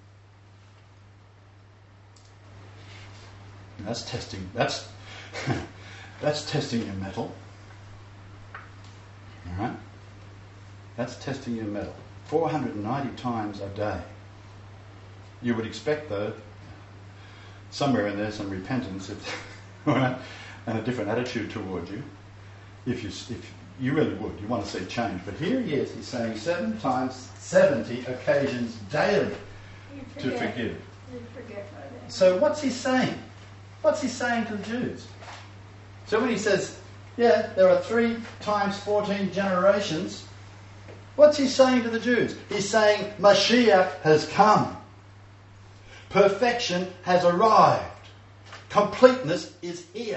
Speaker 1: And that's testing. That's testing your mettle. All right? That's testing your mettle. 490 times a day. You would expect, though, somewhere in there some repentance, all right, and a different attitude toward you. If you really would, you want to see change. But here he is. He's saying 7 times 70 occasions daily to forgive.
Speaker 2: You forget my name.
Speaker 1: So what's he saying? What's he saying to the Jews? So when he says, yeah, there are 3 times 14 generations, what's he saying to the Jews? He's saying Mashiach has come. Perfection has arrived. Completeness is here.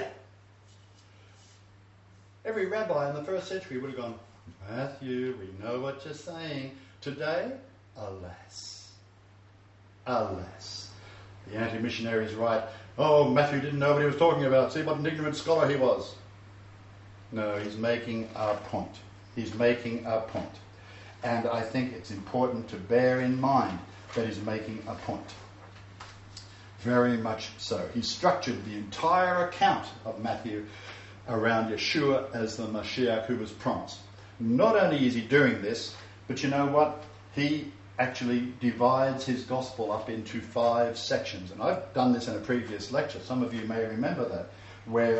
Speaker 1: Every rabbi in the first century would have gone, Matthew, we know what you're saying. Today, alas. Alas. The anti-missionaries write, oh, Matthew didn't know what he was talking about. See what an ignorant scholar he was. No, he's making a point. He's making a point. And I think it's important to bear in mind that he's making a point. Very much so. He structured the entire account of Matthew around Yeshua as the Mashiach who was promised. Not only is he doing this, but you know what? He actually divides his gospel up into 5 sections. And I've done this in a previous lecture. Some of you may remember that, where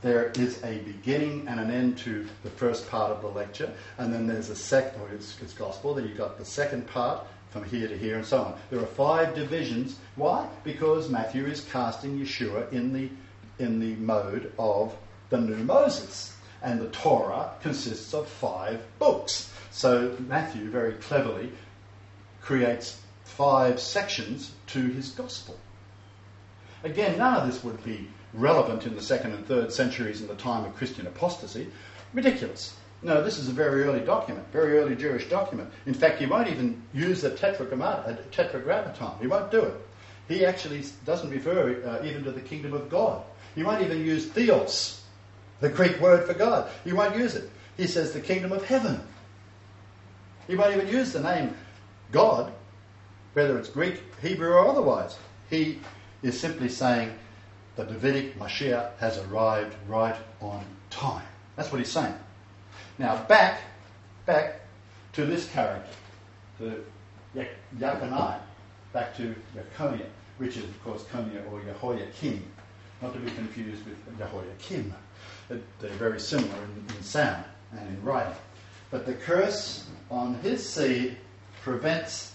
Speaker 1: there is a beginning and an end to the first part of the lecture, and then there's a second, or it's gospel, then you've got the second part from here to here and so on. There are 5 divisions. Why? Because Matthew is casting Yeshua in the mode of the new Moses, and the Torah consists of 5 books. So Matthew very cleverly creates 5 sections to his gospel. Again, none of this would be relevant in the 2nd and 3rd centuries in the time of Christian apostasy. Ridiculous. No, this is a very early document, very early Jewish document. In fact, he won't even use the tetragrammaton. He won't do it. He actually doesn't refer even to the kingdom of God. He won't even use theos, the Greek word for God. He won't use it. He says the kingdom of heaven. He won't even use the name God, whether it's Greek, Hebrew or otherwise. He is simply saying the Davidic Mashiach has arrived right on time. That's what he's saying. Now back to this character, to Jeconiah, back to Jeconiah, which is of course Coniah or Jehoiakim, not to be confused with Jehoiakim. They're very similar in sound and in writing. But the curse on his seed prevents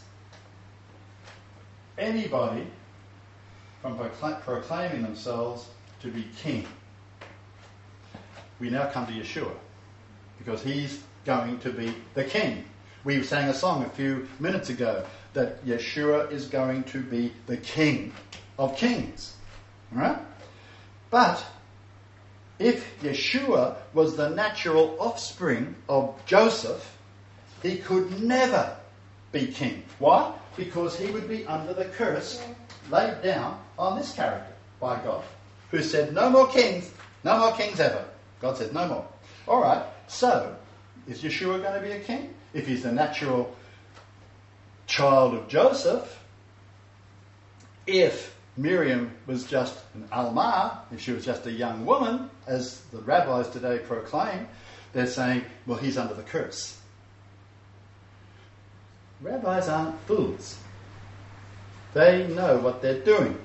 Speaker 1: anybody from proclaiming themselves to be king. We now come to Yeshua, because he's going to be the king. We sang a song a few minutes ago that Yeshua is going to be the king of kings. All right? But if Yeshua was the natural offspring of Joseph, he could never be king. Why? Because he would be under the curse laid down on this character by God, who said, no more kings ever. God said, no more. All right, so is Yeshua going to be a king? If he's the natural child of Joseph, if Miriam was just an Alma, if she was just a young woman, as the rabbis today proclaim, they're saying, well, he's under the curse. Rabbis aren't fools. They know what they're doing.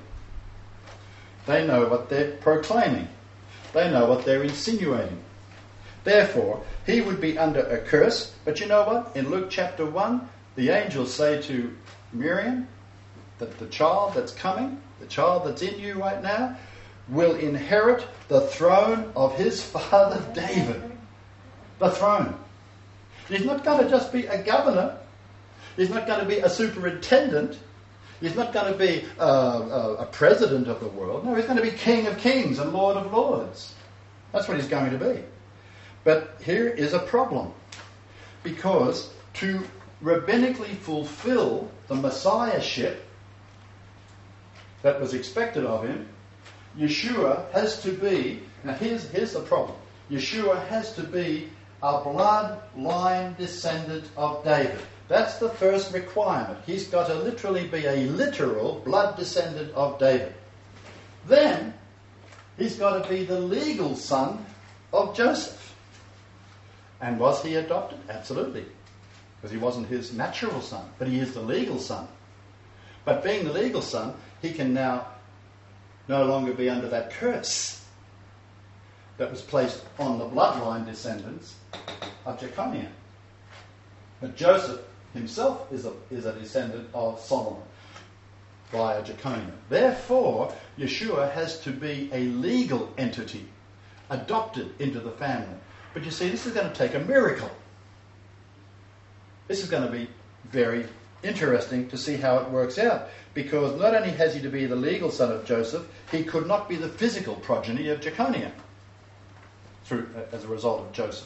Speaker 1: They know what they're proclaiming. They know what they're insinuating. Therefore, he would be under a curse. But you know what? In Luke chapter 1, the angels say to Miriam that the child that's coming, the child that's in you right now, will inherit the throne of his father David. The throne. He's not going to just be a governor. He's not going to be a superintendent. He's not going to be a president of the world. No, he's going to be King of Kings and Lord of Lords. That's what he's going to be. But here is a problem. Because to rabbinically fulfill the messiahship that was expected of him, Yeshua has to be, now here's the problem. Yeshua has to be a bloodline descendant of David. That's the first requirement. He's got to literally be a literal blood descendant of David. Then, he's got to be the legal son of Joseph. And was he adopted? Absolutely. Because he wasn't his natural son, but he is the legal son. But being the legal son, he can now no longer be under that curse that was placed on the bloodline descendants of Jeconiah. But Joseph himself is a descendant of Solomon via Jeconiah. Therefore, Yeshua has to be a legal entity, adopted into the family. But you see, this is going to take a miracle. This is going to be very interesting to see how it works out, because not only has he to be the legal son of Joseph, he could not be the physical progeny of Jeconiah as a result of Joseph.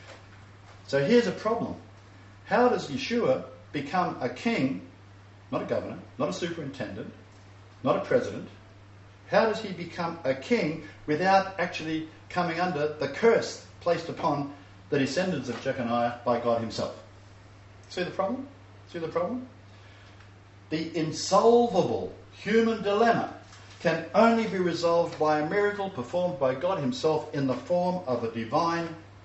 Speaker 1: So here's a problem. How does Yeshua become a king, not a governor, not a superintendent, not a president? How does he become a king without actually coming under the curse placed upon the descendants of Jeconiah by God himself? See the problem? See the problem? The insolvable human dilemma can only be resolved by a miracle performed by God himself in the form of a divine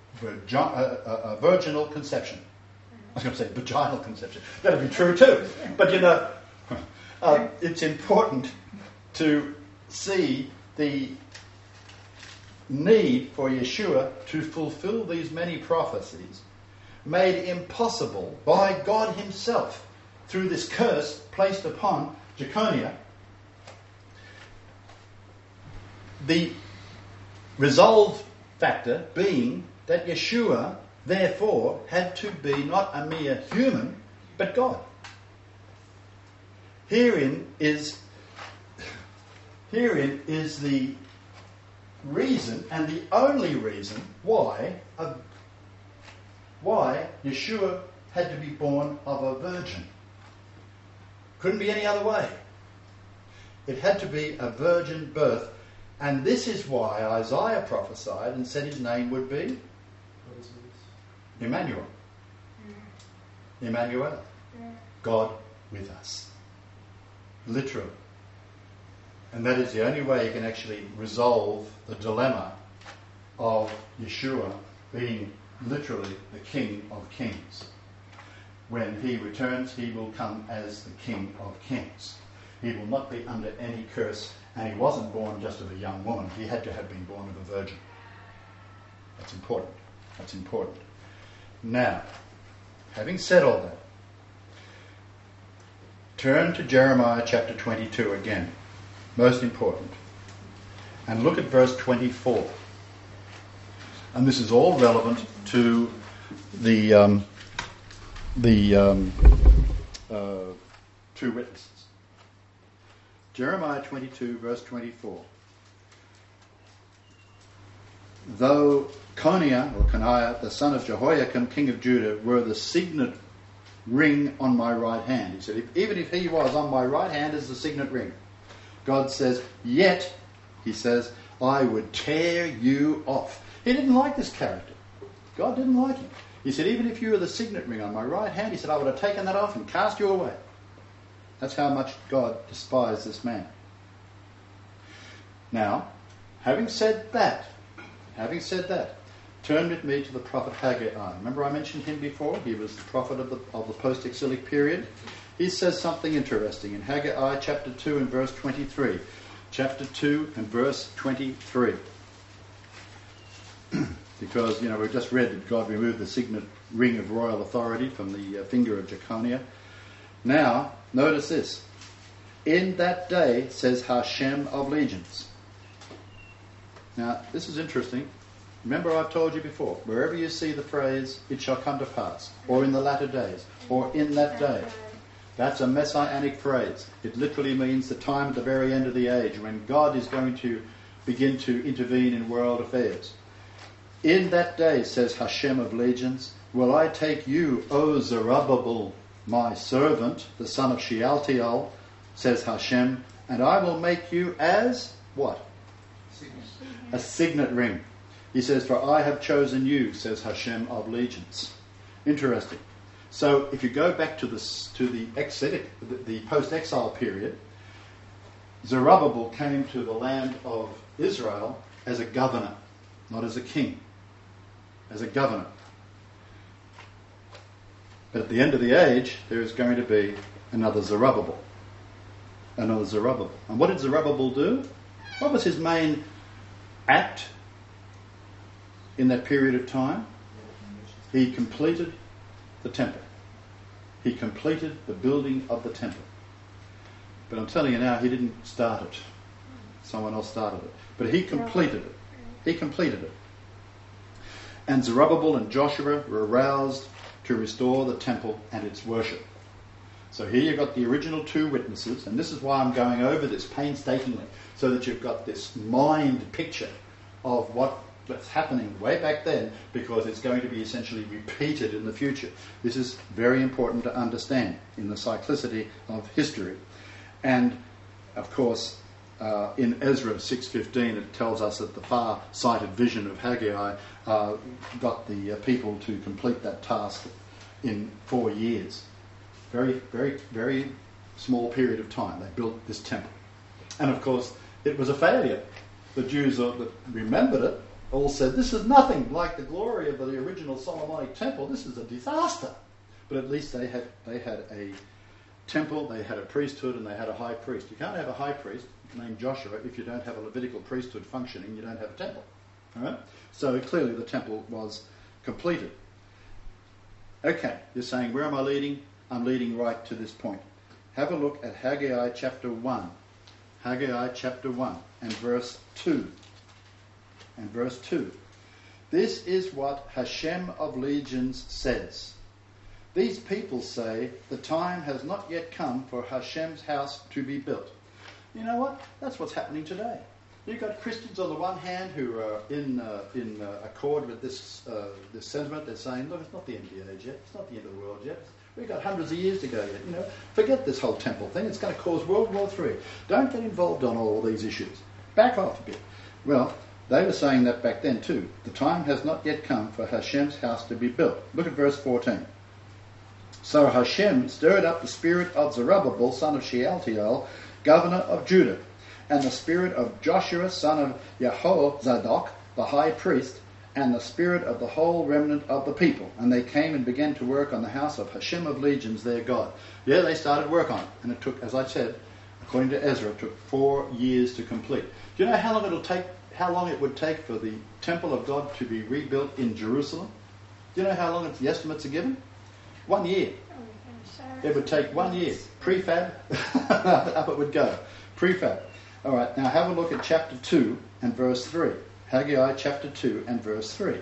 Speaker 1: virginal conception. I was going to say vaginal conception. That'd be true too. But you know, it's important to see the need for Yeshua to fulfill these many prophecies made impossible by God himself through this curse placed upon Jeconiah, the resolved factor being that Yeshua therefore had to be not a mere human but God. Herein is the reason, and the only reason, why Yeshua had to be born of a virgin. Couldn't be any other way. It had to be a virgin birth, and this is why Isaiah prophesied and said his name would be Emmanuel. Emmanuel. God with us. Literally. And that is the only way you can actually resolve the dilemma of Yeshua being literally the King of Kings. When he returns, he will come as the King of Kings. He will not be under any curse, and he wasn't born just of a young woman. He had to have been born of a virgin. That's important. That's important. Now, having said all that, turn to Jeremiah chapter 22 again. Most important. And look at verse 24. And this is all relevant to the two witnesses. Jeremiah 22, verse 24. Though Coniah, the son of Jehoiakim, king of Judah, were the signet ring on my right hand. He said, even if he was on my right hand as the signet ring, God says, yet, he says, I would tear you off. He didn't like this character. God didn't like him. He said, even if you were the signet ring on my right hand, he said, I would have taken that off and cast you away. That's how much God despised this man. Now, having said that, turn with me to the prophet Haggai. Remember I mentioned him before? He was the prophet of the post-exilic period. He says something interesting in Haggai chapter 2 and verse 23. Chapter 2 and verse 23. Because, we've just read that God removed the signet ring of royal authority from the finger of Jeconiah. Now, notice this. In that day, says Hashem of legions. Now, this is interesting. Remember I've told you before, wherever you see the phrase, it shall come to pass, or in the latter days, or in that day, that's a messianic phrase. It literally means the time at the very end of the age, when God is going to begin to intervene in world affairs. In that day, says Hashem of legions, will I take you, O Zerubbabel, my servant, the son of Shealtiel, says Hashem, and I will make you as, what? A signet ring. He says, for I have chosen you, says Hashem of legions. Interesting. So if you go back to the post-exile period, Zerubbabel came to the land of Israel as a governor, not as a king, as a governor. But at the end of the age, there is going to be another Zerubbabel. Another Zerubbabel. And what did Zerubbabel do? What was his main act in that period of time? He completed the temple. He completed the building of the temple. But I'm telling you now, he didn't start it. Someone else started it. But he completed it. He completed it. And Zerubbabel and Joshua were aroused to restore the temple and its worship. So here you've got the original two witnesses, and this is why I'm going over this painstakingly, so that you've got this mind picture of what's happening way back then, because it's going to be essentially repeated in the future. This is very important to understand in the cyclicity of history. And, of course, in Ezra 6:15, it tells us that the far-sighted vision of Haggai got the people to complete that task in 4 years. Very, very, very small period of time. They built this temple. And, of course, it was a failure. The Jews that remembered it all said, this is nothing like the glory of the original Solomonic temple. This is a disaster. But at least they had a temple, they had a priesthood, and they had a high priest. You can't have a high priest named Joshua if you don't have a Levitical priesthood functioning. You don't have a temple. All right? So clearly the temple was completed. Okay, you're saying, where am I leading? I'm leading right to this point. Have a look at Haggai chapter 1. Haggai chapter 1 and verse 2. And verse 2. This is what Hashem of Legions says. These people say, the time has not yet come for Hashem's house to be built. You know what? That's what's happening today. You've got Christians on the one hand who are in accord with this sentiment. They're saying, look, it's not the end of the age yet. It's not the end of the world yet. We've got hundreds of years to go yet. You know, forget this whole temple thing. It's going to cause World War III. Don't get involved on all these issues. Back off a bit. Well, they were saying that back then too. The time has not yet come for Hashem's house to be built. Look at verse 14. So Hashem stirred up the spirit of Zerubbabel, son of Shealtiel, governor of Judah, and the spirit of Joshua, son of Jehozadak, the high priest, and the spirit of the whole remnant of the people. And they came and began to work on the house of Hashem of Legions, their God. Yeah, they started work on it. And it took, as I said, according to Ezra, it took 4 years to complete. Do you know how long it would take for the temple of God to be rebuilt in Jerusalem? Do you know how long the estimates are given? 1 year. It would take 1 year. Prefab, up it would go. Prefab. All right, now have a look at chapter 2 and verse 3. Haggai chapter 2 and verse 3.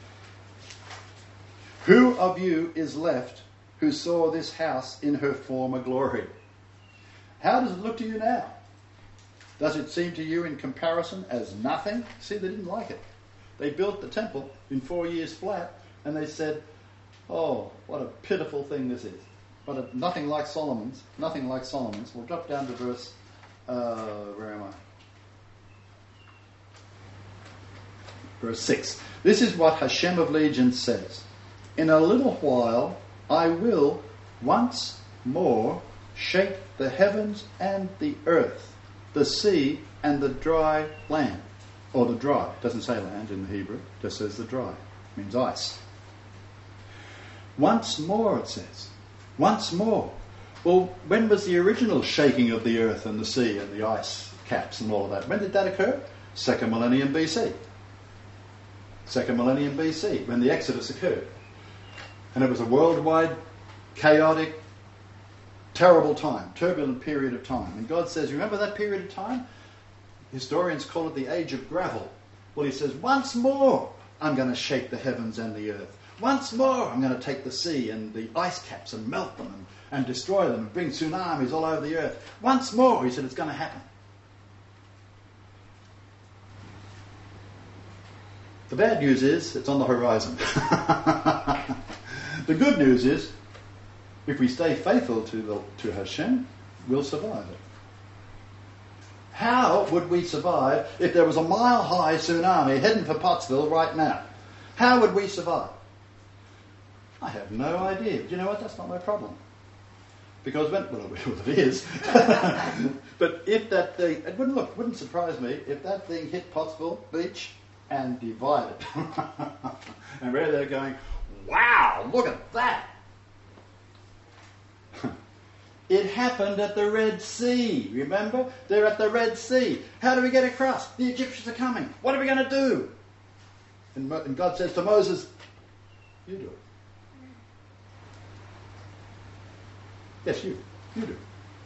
Speaker 1: Who of you is left who saw this house in her former glory? How does it look to you now? Does it seem to you in comparison as nothing? See, they didn't like it. They built the temple in 4 years flat, and they said, oh, what a pitiful thing this is. But nothing like Solomon's. Nothing like Solomon's. We'll drop down to verse, where am I? Verse 6. This is what Hashem of Legions says. In a little while I will once more shake the heavens and the earth, the sea and the dry land. Or the dry. It doesn't say land in the Hebrew. It just says the dry. It means ice. Once more, it says. Once more. Well, when was the original shaking of the earth and the sea and the ice caps and all of that? When did that occur? 2nd millennium BC. 2nd millennium BC, when the Exodus occurred. And it was a worldwide, chaotic, terrible time, turbulent period of time. And God says, remember that period of time? Historians call it the age of gravel. Well, he says, once more I'm going to shake the heavens and the earth. Once more I'm going to take the sea and the ice caps and melt them and destroy them and bring tsunamis all over the earth. Once more, he said, it's going to happen. The bad news is it's on the horizon. The good news is if we stay faithful to Hashem, we'll survive it. How would we survive if there was a mile-high tsunami heading for Pottsville right now? How would we survive? I have no idea. Do you know what? That's not my problem. Because it is. But if that thing, it wouldn't surprise me if that thing hit Pottsville Beach and divided. And we're there going, wow, look at that. It happened at the Red Sea. Remember? They're at the Red Sea. How do we get across? The Egyptians are coming. What are we going to do? And God says to Moses, you do it. Yes, you do it.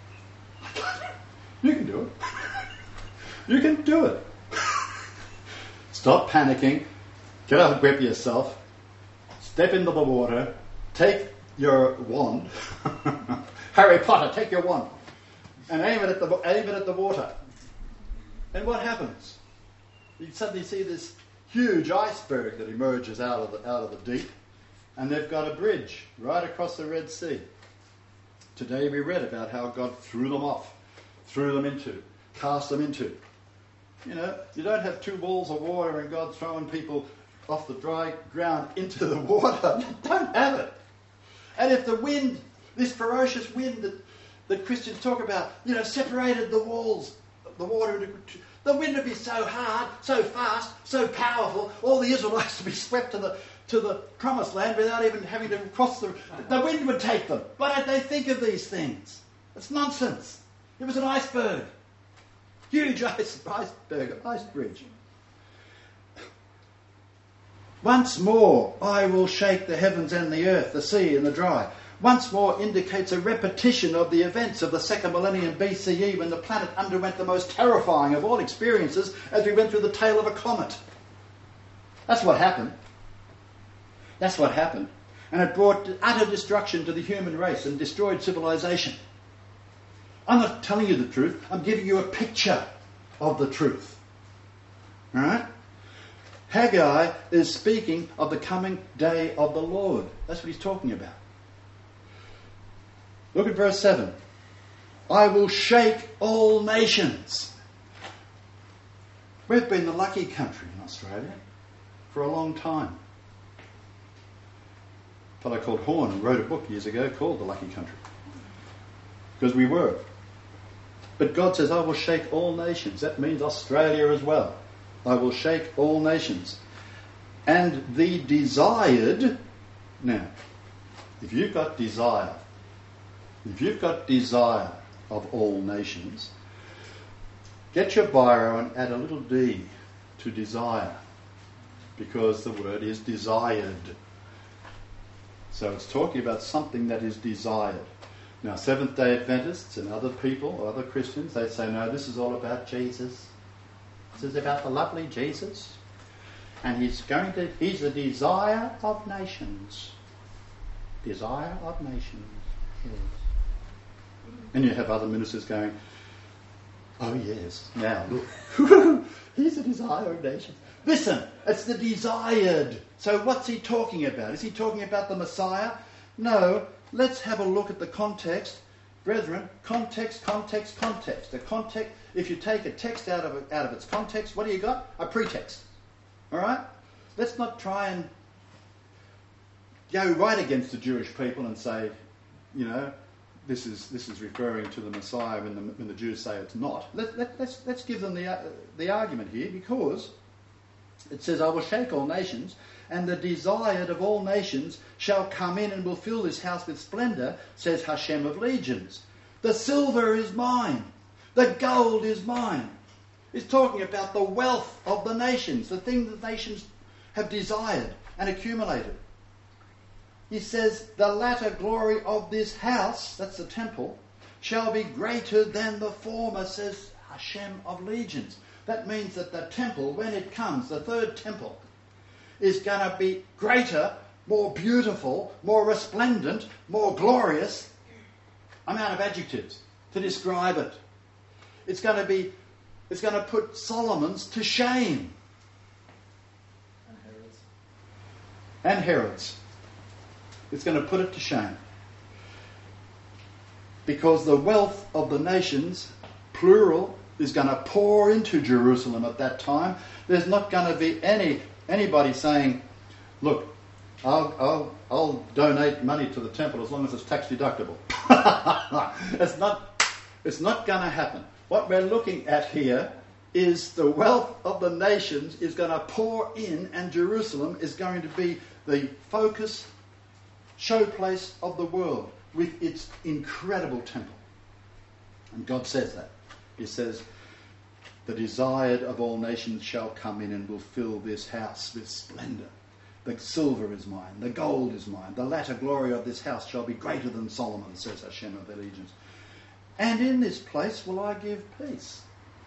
Speaker 1: You can do it. You can do it. Stop panicking. Get a grip of yourself. Step into the water. Take your wand. Harry Potter, take your wand. And aim it at the water. And what happens? You suddenly see this huge iceberg that emerges out of the deep. And they've got a bridge right across the Red Sea. Today we read about how God threw them off, cast them into. You know, you don't have two walls of water and God throwing people off the dry ground into the water. You don't have it. And if the wind, this ferocious wind that Christians talk about, separated the walls, the water, the wind would be so hard, so fast, so powerful, all the Israelites would be swept to the promised land without even having to cross the wind would take them. Why don't they think of these things? It's nonsense. It was an iceberg. Huge iceberg, ice bridge. Once more, I will shake the heavens and the earth, the sea and the dry. Once more indicates a repetition of the events of the second millennium BCE when the planet underwent the most terrifying of all experiences as we went through the tail of a comet. That's what happened. That's what happened. And it brought utter destruction to the human race and destroyed civilization. I'm not telling you the truth. I'm giving you a picture of the truth. All right? Haggai is speaking of the coming day of the Lord. That's what he's talking about. Look at verse 7. I will shake all nations. We've been the lucky country in Australia for a long time. A fellow called Horn wrote a book years ago called The Lucky Country. Because we were. But God says, I will shake all nations. That means Australia as well. I will shake all nations. And the desired... Now, if you've got desire of all nations, get your biro and add a little d to desire, because the word is desired. So it's talking about something that is desired. Now, Seventh-day Adventists and other people, or other Christians, they say, no, this is all about Jesus. This is about the lovely Jesus. And he's the desire of nations. Desire of nations. Yes. And you have other ministers going, oh yes, now look, he's the desire of nations. Listen, it's the desired. So what's he talking about? Is he talking about the Messiah? No, let's have a look at the context. Brethren, context. The context, if you take a text out of its context, what do you got? A pretext. All right? Let's not try and go right against the Jewish people and say, you know, this is referring to the Messiah when the Jews say it's not. Let's give them the argument here, because it says, I will shake all nations, and the desired of all nations shall come in and will fill this house with splendour, says Hashem of legions. The silver is mine. The gold is mine. It's talking about the wealth of the nations, the thing that nations have desired and accumulated. He says, the latter glory of this house, that's the temple, shall be greater than the former, says Hashem of legions. That means that the temple, when it comes, the third temple, is going to be greater, more beautiful, more resplendent, more glorious. I'm out of adjectives to describe it. It's going to put Solomon's to shame. And Herod's. It's going to put it to shame. Because the wealth of the nations, plural, is going to pour into Jerusalem at that time. There's not going to be anybody saying, look, I'll donate money to the temple as long as it's tax deductible. It's not going to happen. What we're looking at here is the wealth of the nations is going to pour in, and Jerusalem is going to be the focus, showplace of the world with its incredible temple. And God says that. He says, the desired of all nations shall come in and will fill this house with splendour. The silver is mine, the gold is mine. The latter glory of this house shall be greater than Solomon, says Hashem of allegiance. And in this place will I give peace.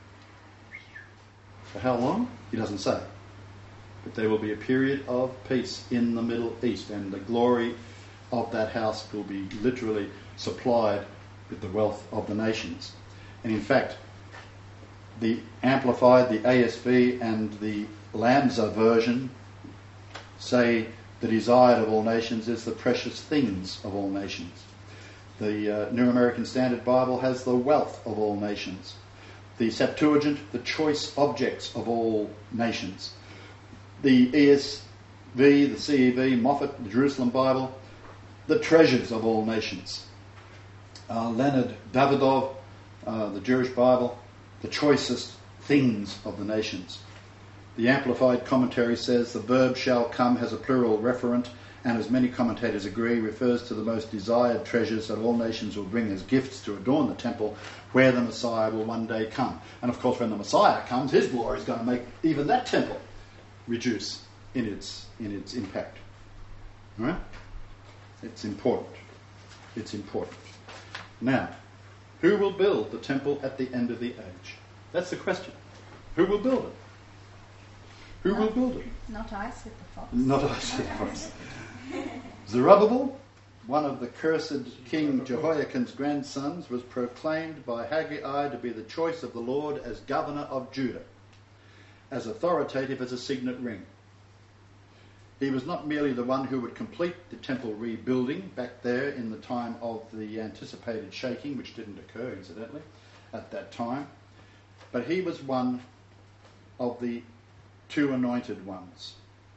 Speaker 1: For how long? He doesn't say. But there will be a period of peace in the Middle East, and the glory of that house will be literally supplied with the wealth of the nations. And in fact, the Amplified, the ASV and the Lamsa version say the desired of all nations is the precious things of all nations. The New American Standard Bible has the wealth of all nations. The Septuagint, the choice objects of all nations. The ESV, the CEV, Moffat, the Jerusalem Bible, the treasures of all nations. Leonard Davidov, the Jewish Bible, the choicest things of the nations. The Amplified Commentary says the verb shall come has a plural referent, and as many commentators agree, refers to the most desired treasures that all nations will bring as gifts to adorn the temple where the Messiah will one day come. And of course, when the Messiah comes, his glory is going to make even that temple reduce in its impact. Right? It's important. It's important. Now, who will build the temple at the end of the age? That's the question. Who will build it? Who will build it?
Speaker 3: Not I, said the fox.
Speaker 1: Not I, said the fox. Zerubbabel, one of the cursed King Jehoiakim's grandsons, was proclaimed by Haggai to be the choice of the Lord as governor of Judah, as authoritative as a signet ring. He was not merely the one who would complete the temple rebuilding back there in the time of the anticipated shaking, which didn't occur, incidentally, at that time, but he was one of the two anointed ones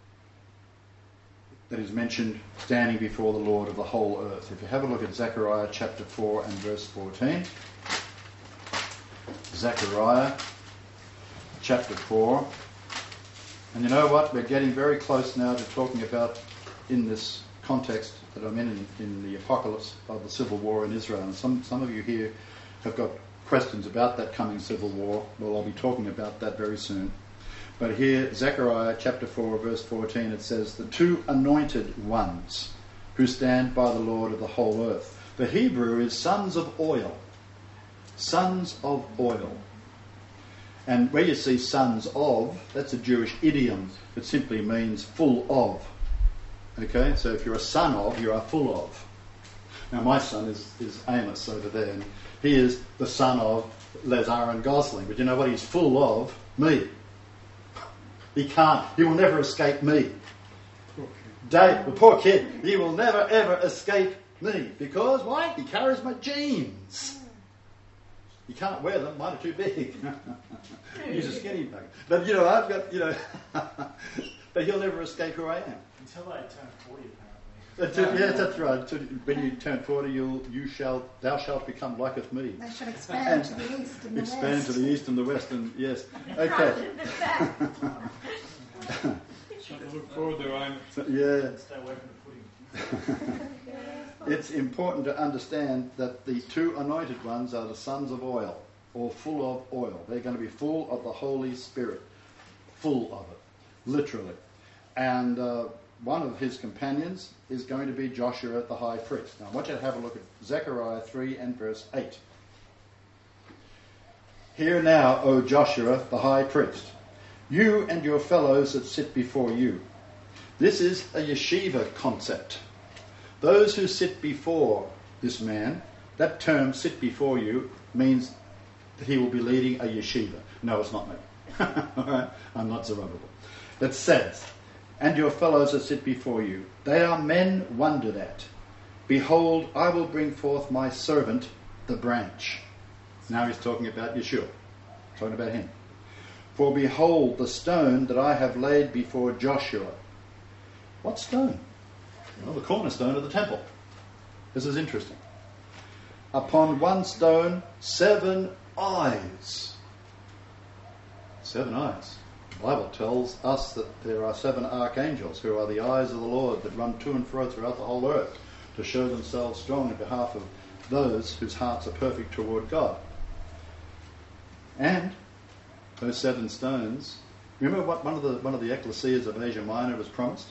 Speaker 1: that is mentioned standing before the Lord of the whole earth. If you have a look at Zechariah chapter 4 and verse 14. Zechariah chapter 4. And you know what? We're getting very close now to talking about, in this context that I'm in the apocalypse of the civil war in Israel. And some of you here have got questions about that coming civil war. Well, I'll be talking about that very soon. But here, Zechariah chapter 4, verse 14, it says, the two anointed ones who stand by the Lord of the whole earth. The Hebrew is sons of oil. Sons of oil. And where you see sons of, that's a Jewish idiom. It simply means full of. Okay, so if you're a son of, you are full of. Now my son is Amos over there, and he is the son of Les Aaron Gosling. But you know what? He's full of me. He will never escape me. Dave, the poor kid, he will never ever escape me. Because why? He carries my genes. You can't wear them, mine are too big. He's a skinny bug. But I've got, but he'll never escape who I am.
Speaker 4: Until I turn 40, apparently.
Speaker 1: Yes, that's right. When you turn 40, thou shalt become liketh me.
Speaker 3: They should expand to the east and the west.
Speaker 1: Expand to the east and the west, and yes. Okay.
Speaker 4: I look forward to I'm
Speaker 1: Yeah.
Speaker 4: stay away from the pudding.
Speaker 1: It's important to understand that the two anointed ones are the sons of oil, or full of oil. They're going to be full of the Holy Spirit. Full of it. Literally. And one of his companions is going to be Joshua the high priest. Now I want you to have a look at Zechariah 3 and verse 8. Hear now, O Joshua the high priest, you and your fellows that sit before you. This is a yeshiva concept. Those who sit before this man, that term sit before you means that he will be leading a yeshiva. No, it's not me. All right? I'm not Zerubbabel. It says, and your fellows that sit before you, they are men wondered at. Behold, I will bring forth my servant, the branch. Now he's talking about Yeshua. Talking about him. For behold, the stone that I have laid before Joshua. What stone? Well, the cornerstone of the temple. This is interesting. Upon one stone, 7 eyes. 7 eyes. The Bible tells us that there are 7 archangels who are the eyes of the Lord that run to and fro throughout the whole earth to show themselves strong in behalf of those whose hearts are perfect toward God. And those 7 stones, remember what one of the ecclesias of Asia Minor was promised?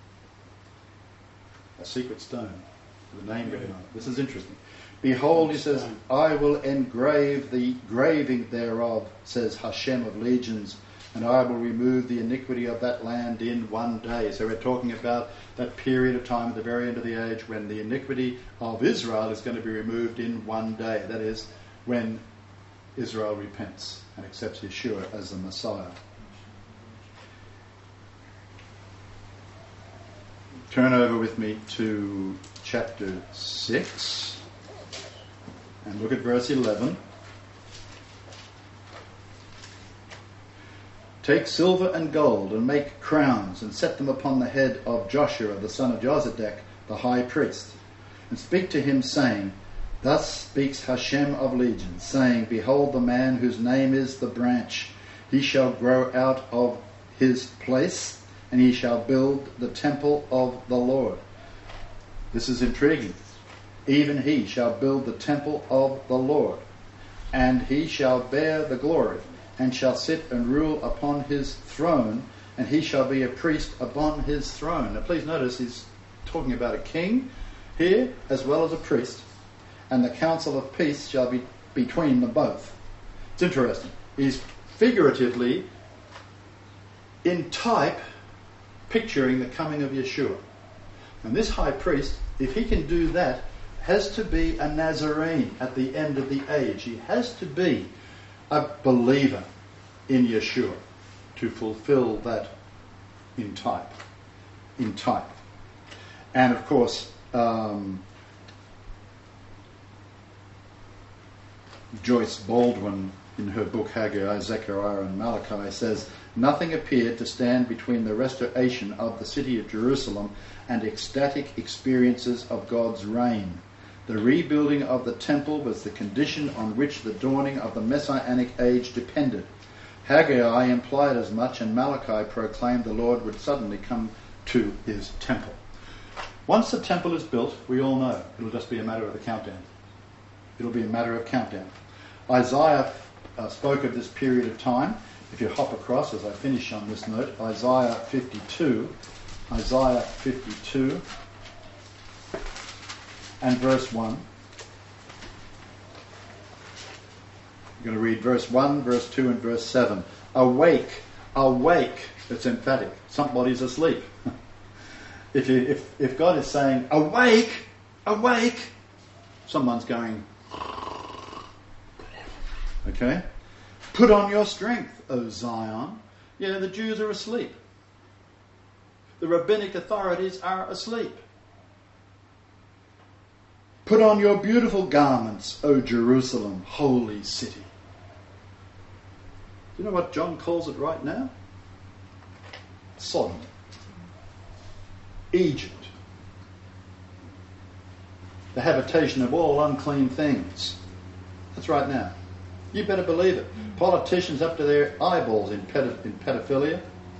Speaker 1: A secret stone with a name written on it. This is interesting. Behold, he says, I will engrave the graving thereof, says Hashem of legions, and I will remove the iniquity of that land in one day. So we're talking about that period of time at the very end of the age when the iniquity of Israel is going to be removed in one day. That is, when Israel repents and accepts Yeshua as the Messiah. Turn over with me to chapter 6 and look at verse 11. Take silver and gold and make crowns and set them upon the head of Joshua the son of Jozadak the high priest, and speak to him, saying, Thus speaks Hashem of legions, saying, Behold the man whose name is the branch. He shall grow out of his place, and he shall build the temple of the Lord. This is intriguing. Even he shall build the temple of the Lord, and he shall bear the glory, and shall sit and rule upon his throne, and he shall be a priest upon his throne. Now please notice he's talking about a king here as well as a priest, and the council of peace shall be between them both. It's interesting. He's figuratively, in type, picturing the coming of Yeshua. And this high priest, if he can do that, has to be a Nazarene at the end of the age. He has to be a believer in Yeshua to fulfill that in type. And of course, Joyce Baldwin, in her book Haggai, Zechariah and Malachi, says, nothing appeared to stand between the restoration of the city of Jerusalem and ecstatic experiences of God's reign. The rebuilding of the temple was the condition on which the dawning of the Messianic age depended. Haggai implied as much, and Malachi proclaimed the Lord would suddenly come to his temple. Once the temple is built, we all know it'll just be a matter of the countdown. It'll be a matter of countdown. Isaiah spoke of this period of time. If you hop across, as I finish on this note, Isaiah 52 and verse 1. I'm going to read verse 1, verse 2 and verse 7. Awake, awake. It's emphatic. Somebody's asleep. If God is saying, awake, awake, someone's going, okay? Put on your strength, O Zion. Yeah, the Jews are asleep. The rabbinic authorities are asleep. Put on your beautiful garments, O Jerusalem, holy city. Do you know what John calls it right now? Sodom. Egypt. The habitation of all unclean things. That's right now. You better believe it. Politicians up to their eyeballs in pedophilia.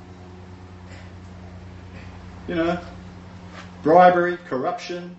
Speaker 1: You know, bribery, corruption.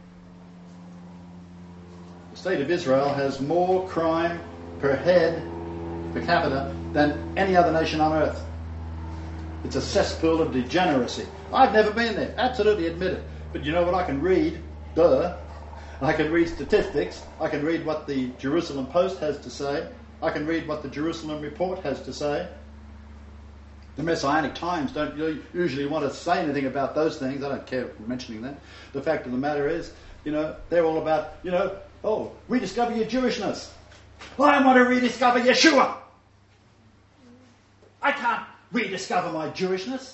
Speaker 1: The state of Israel has more crime per head, per capita, than any other nation on earth. It's a cesspool of degeneracy. I've never been there, absolutely admit it. But you know what I can read? I can read statistics. I can read what the Jerusalem Post has to say. I can read what the Jerusalem Report has to say. The Messianic Times don't usually want to say anything about those things. I don't care mentioning that. The fact of the matter is, you know, they're all about, you know, oh, rediscover your Jewishness. I want to rediscover Yeshua. I can't rediscover my Jewishness.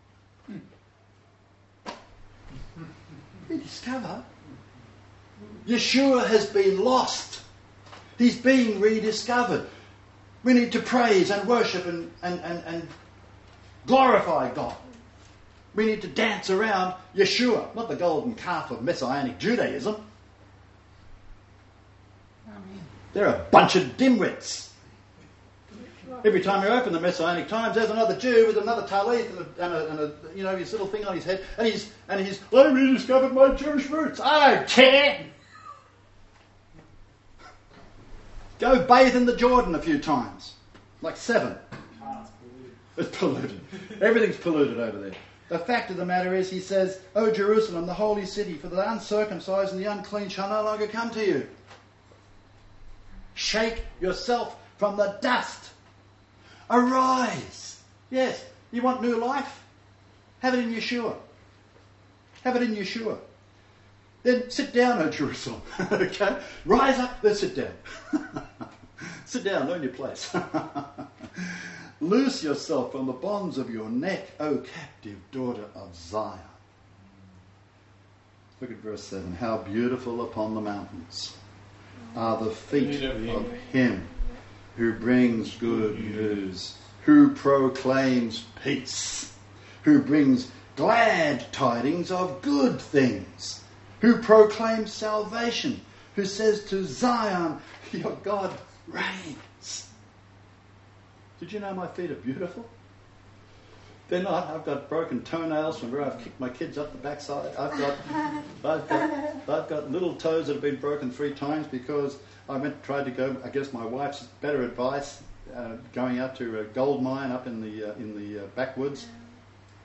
Speaker 1: Rediscover? Yeshua has been lost. He's being rediscovered. We need to praise and worship and glorify God. We need to dance around Yeshua, not the golden calf of Messianic Judaism.
Speaker 3: Amen.
Speaker 1: They're a bunch of dimwits. Every time you open the Messianic Times, there's another Jew with another talit and a you know, his little thing on his head, and he's I rediscovered my Jewish roots. I don't care. Go bathe in the Jordan a few times, like 7. It's polluted. Everything's polluted over there. The fact of the matter is, he says, O Jerusalem, the holy city, for the uncircumcised and the unclean shall no longer come to you. Shake yourself from the dust. Arise. Yes, you want new life? Have it in Yeshua. Have it in Yeshua. Then sit down, O Jerusalem. Okay? Rise up, then sit down. Sit down, learn your place. Loose yourself from the bonds of your neck, O captive daughter of Zion. Look at verse 7. How beautiful upon the mountains are the feet of him who brings good news, who proclaims peace, who brings glad tidings of good things, who proclaims salvation, who says to Zion, your God reigns. Did you know my feet are beautiful? They're not. I've got broken toenails from where I've kicked my kids up the backside. I've got little toes that have been broken 3 times because I tried to go against my wife's better advice, going out to a gold mine up in the backwoods,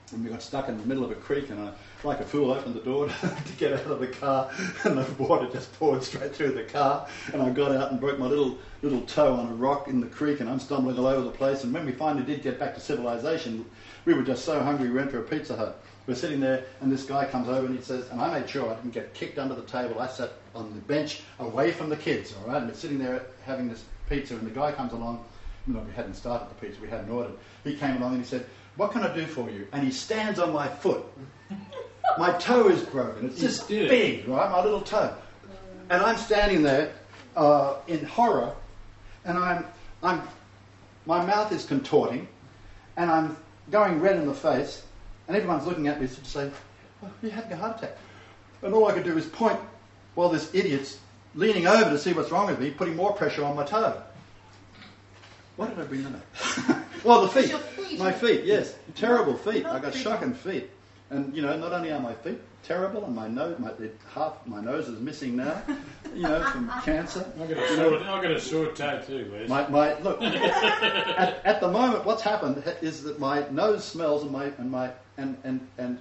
Speaker 1: And we got stuck in the middle of a creek, and I, like a fool, opened the door to get out of the car, and the water just poured straight through the car. And I got out and broke my little toe on a rock in the creek, and I'm stumbling all over the place. And when we finally did get back to civilization, we were just so hungry we went to a Pizza Hut. We're sitting there, and this guy comes over and he says, and I made sure I didn't get kicked under the table. I sat on the bench away from the kids, all right? And we're sitting there having this pizza, and the guy comes along. No, we hadn't started the pizza, we hadn't ordered. He came along and he said, "What can I do for you?" And he stands on my foot. My toe is broken. It's just big, right? My little toe. And I'm standing there in horror, and my mouth is contorting, and I'm going red in the face, and everyone's looking at me to say, "Oh, you're having a heart attack." And all I could do is point while this idiot's leaning over to see what's wrong with me, putting more pressure on my toe. What did I bring them at? Well, the feet.
Speaker 3: Your feet.
Speaker 1: My feet, yes. Terrible feet. I got shocking feet. And, not only are my feet terrible, and my half my nose is missing now, from cancer.
Speaker 4: I've got a sore toe too, Wes.
Speaker 1: Look, at the moment, what's happened is that my nose smells and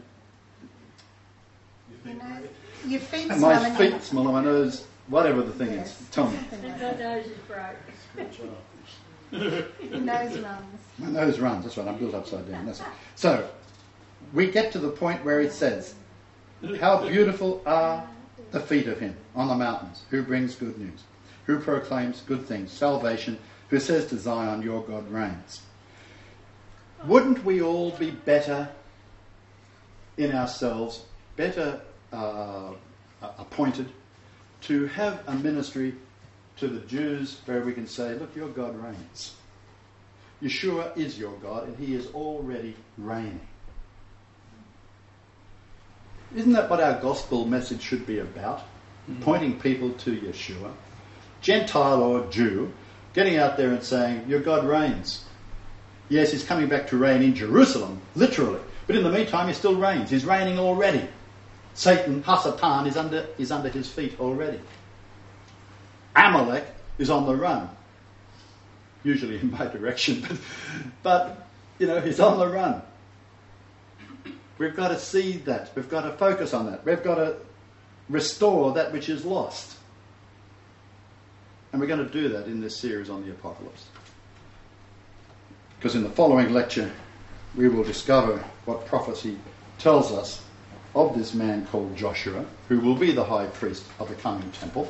Speaker 3: Your feet
Speaker 1: my
Speaker 3: smelling.
Speaker 1: feet smell and my nose, whatever the thing is.
Speaker 3: Yes.
Speaker 1: Tell me.
Speaker 2: And the nose is broke.
Speaker 3: Your nose runs.
Speaker 1: My nose runs, that's right, I'm built upside down. That's right. So, we get to the point where it says, "How beautiful are the feet of him on the mountains, who brings good news, who proclaims good things, salvation, who says to Zion, your God reigns." Wouldn't we all be better in ourselves, better appointed to have a ministry to the Jews where we can say, "Look, your God reigns. Yeshua is your God, and he is already reigning." Isn't that what our gospel message should be about? Mm-hmm. Pointing people to Yeshua, Gentile or Jew, getting out there and saying, "Your God reigns." Yes, he's coming back to reign in Jerusalem, literally. But in the meantime, he still reigns. He's reigning already. Satan, Hasatan, is under his feet already. Amalek is on the run. Usually in my direction, but he's on the run. We've got to see that. We've got to focus on that. We've got to restore that which is lost. And we're going to do that in this series on the Apocalypse. Because in the following lecture, we will discover what prophecy tells us of this man called Joshua, who will be the high priest of the coming temple.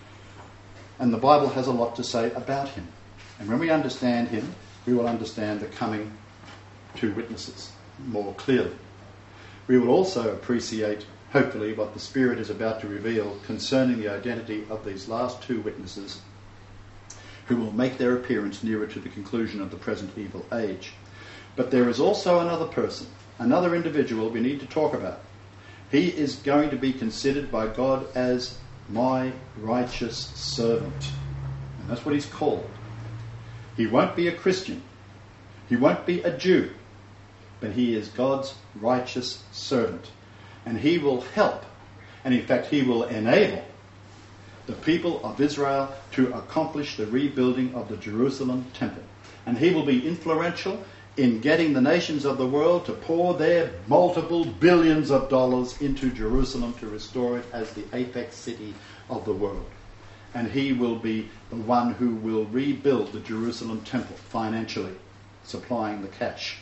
Speaker 1: And the Bible has a lot to say about him. And when we understand him, we will understand the coming two witnesses more clearly. We will also appreciate, hopefully, what the Spirit is about to reveal concerning the identity of these last two witnesses who will make their appearance nearer to the conclusion of the present evil age. But there is also another person, another individual we need to talk about. He is going to be considered by God as my righteous servant. And that's what he's called. He won't be a Christian. He won't be a Jew. But he is God's righteous servant. And he will help, and in fact he will enable the people of Israel to accomplish the rebuilding of the Jerusalem temple. And he will be influential in getting the nations of the world to pour their multiple billions of dollars into Jerusalem to restore it as the apex city of the world. And he will be the one who will rebuild the Jerusalem temple financially, supplying the cash.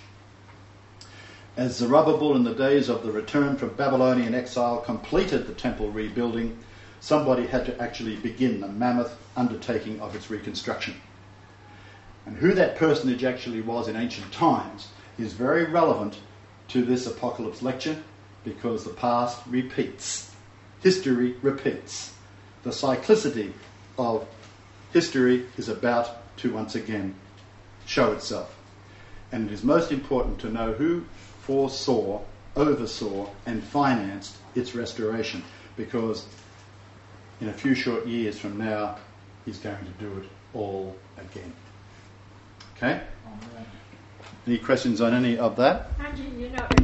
Speaker 1: As Zerubbabel in the days of the return from Babylonian exile completed the temple rebuilding, somebody had to actually begin the mammoth undertaking of its reconstruction. And who that personage actually was in ancient times is very relevant to this Apocalypse lecture, because the past repeats. History repeats. The cyclicity of history is about to once again show itself. And it is most important to know who foresaw, oversaw, and financed its restoration, because in a few short years from now, he's going to do it all again. Okay? Any questions on any of that?
Speaker 2: Angie,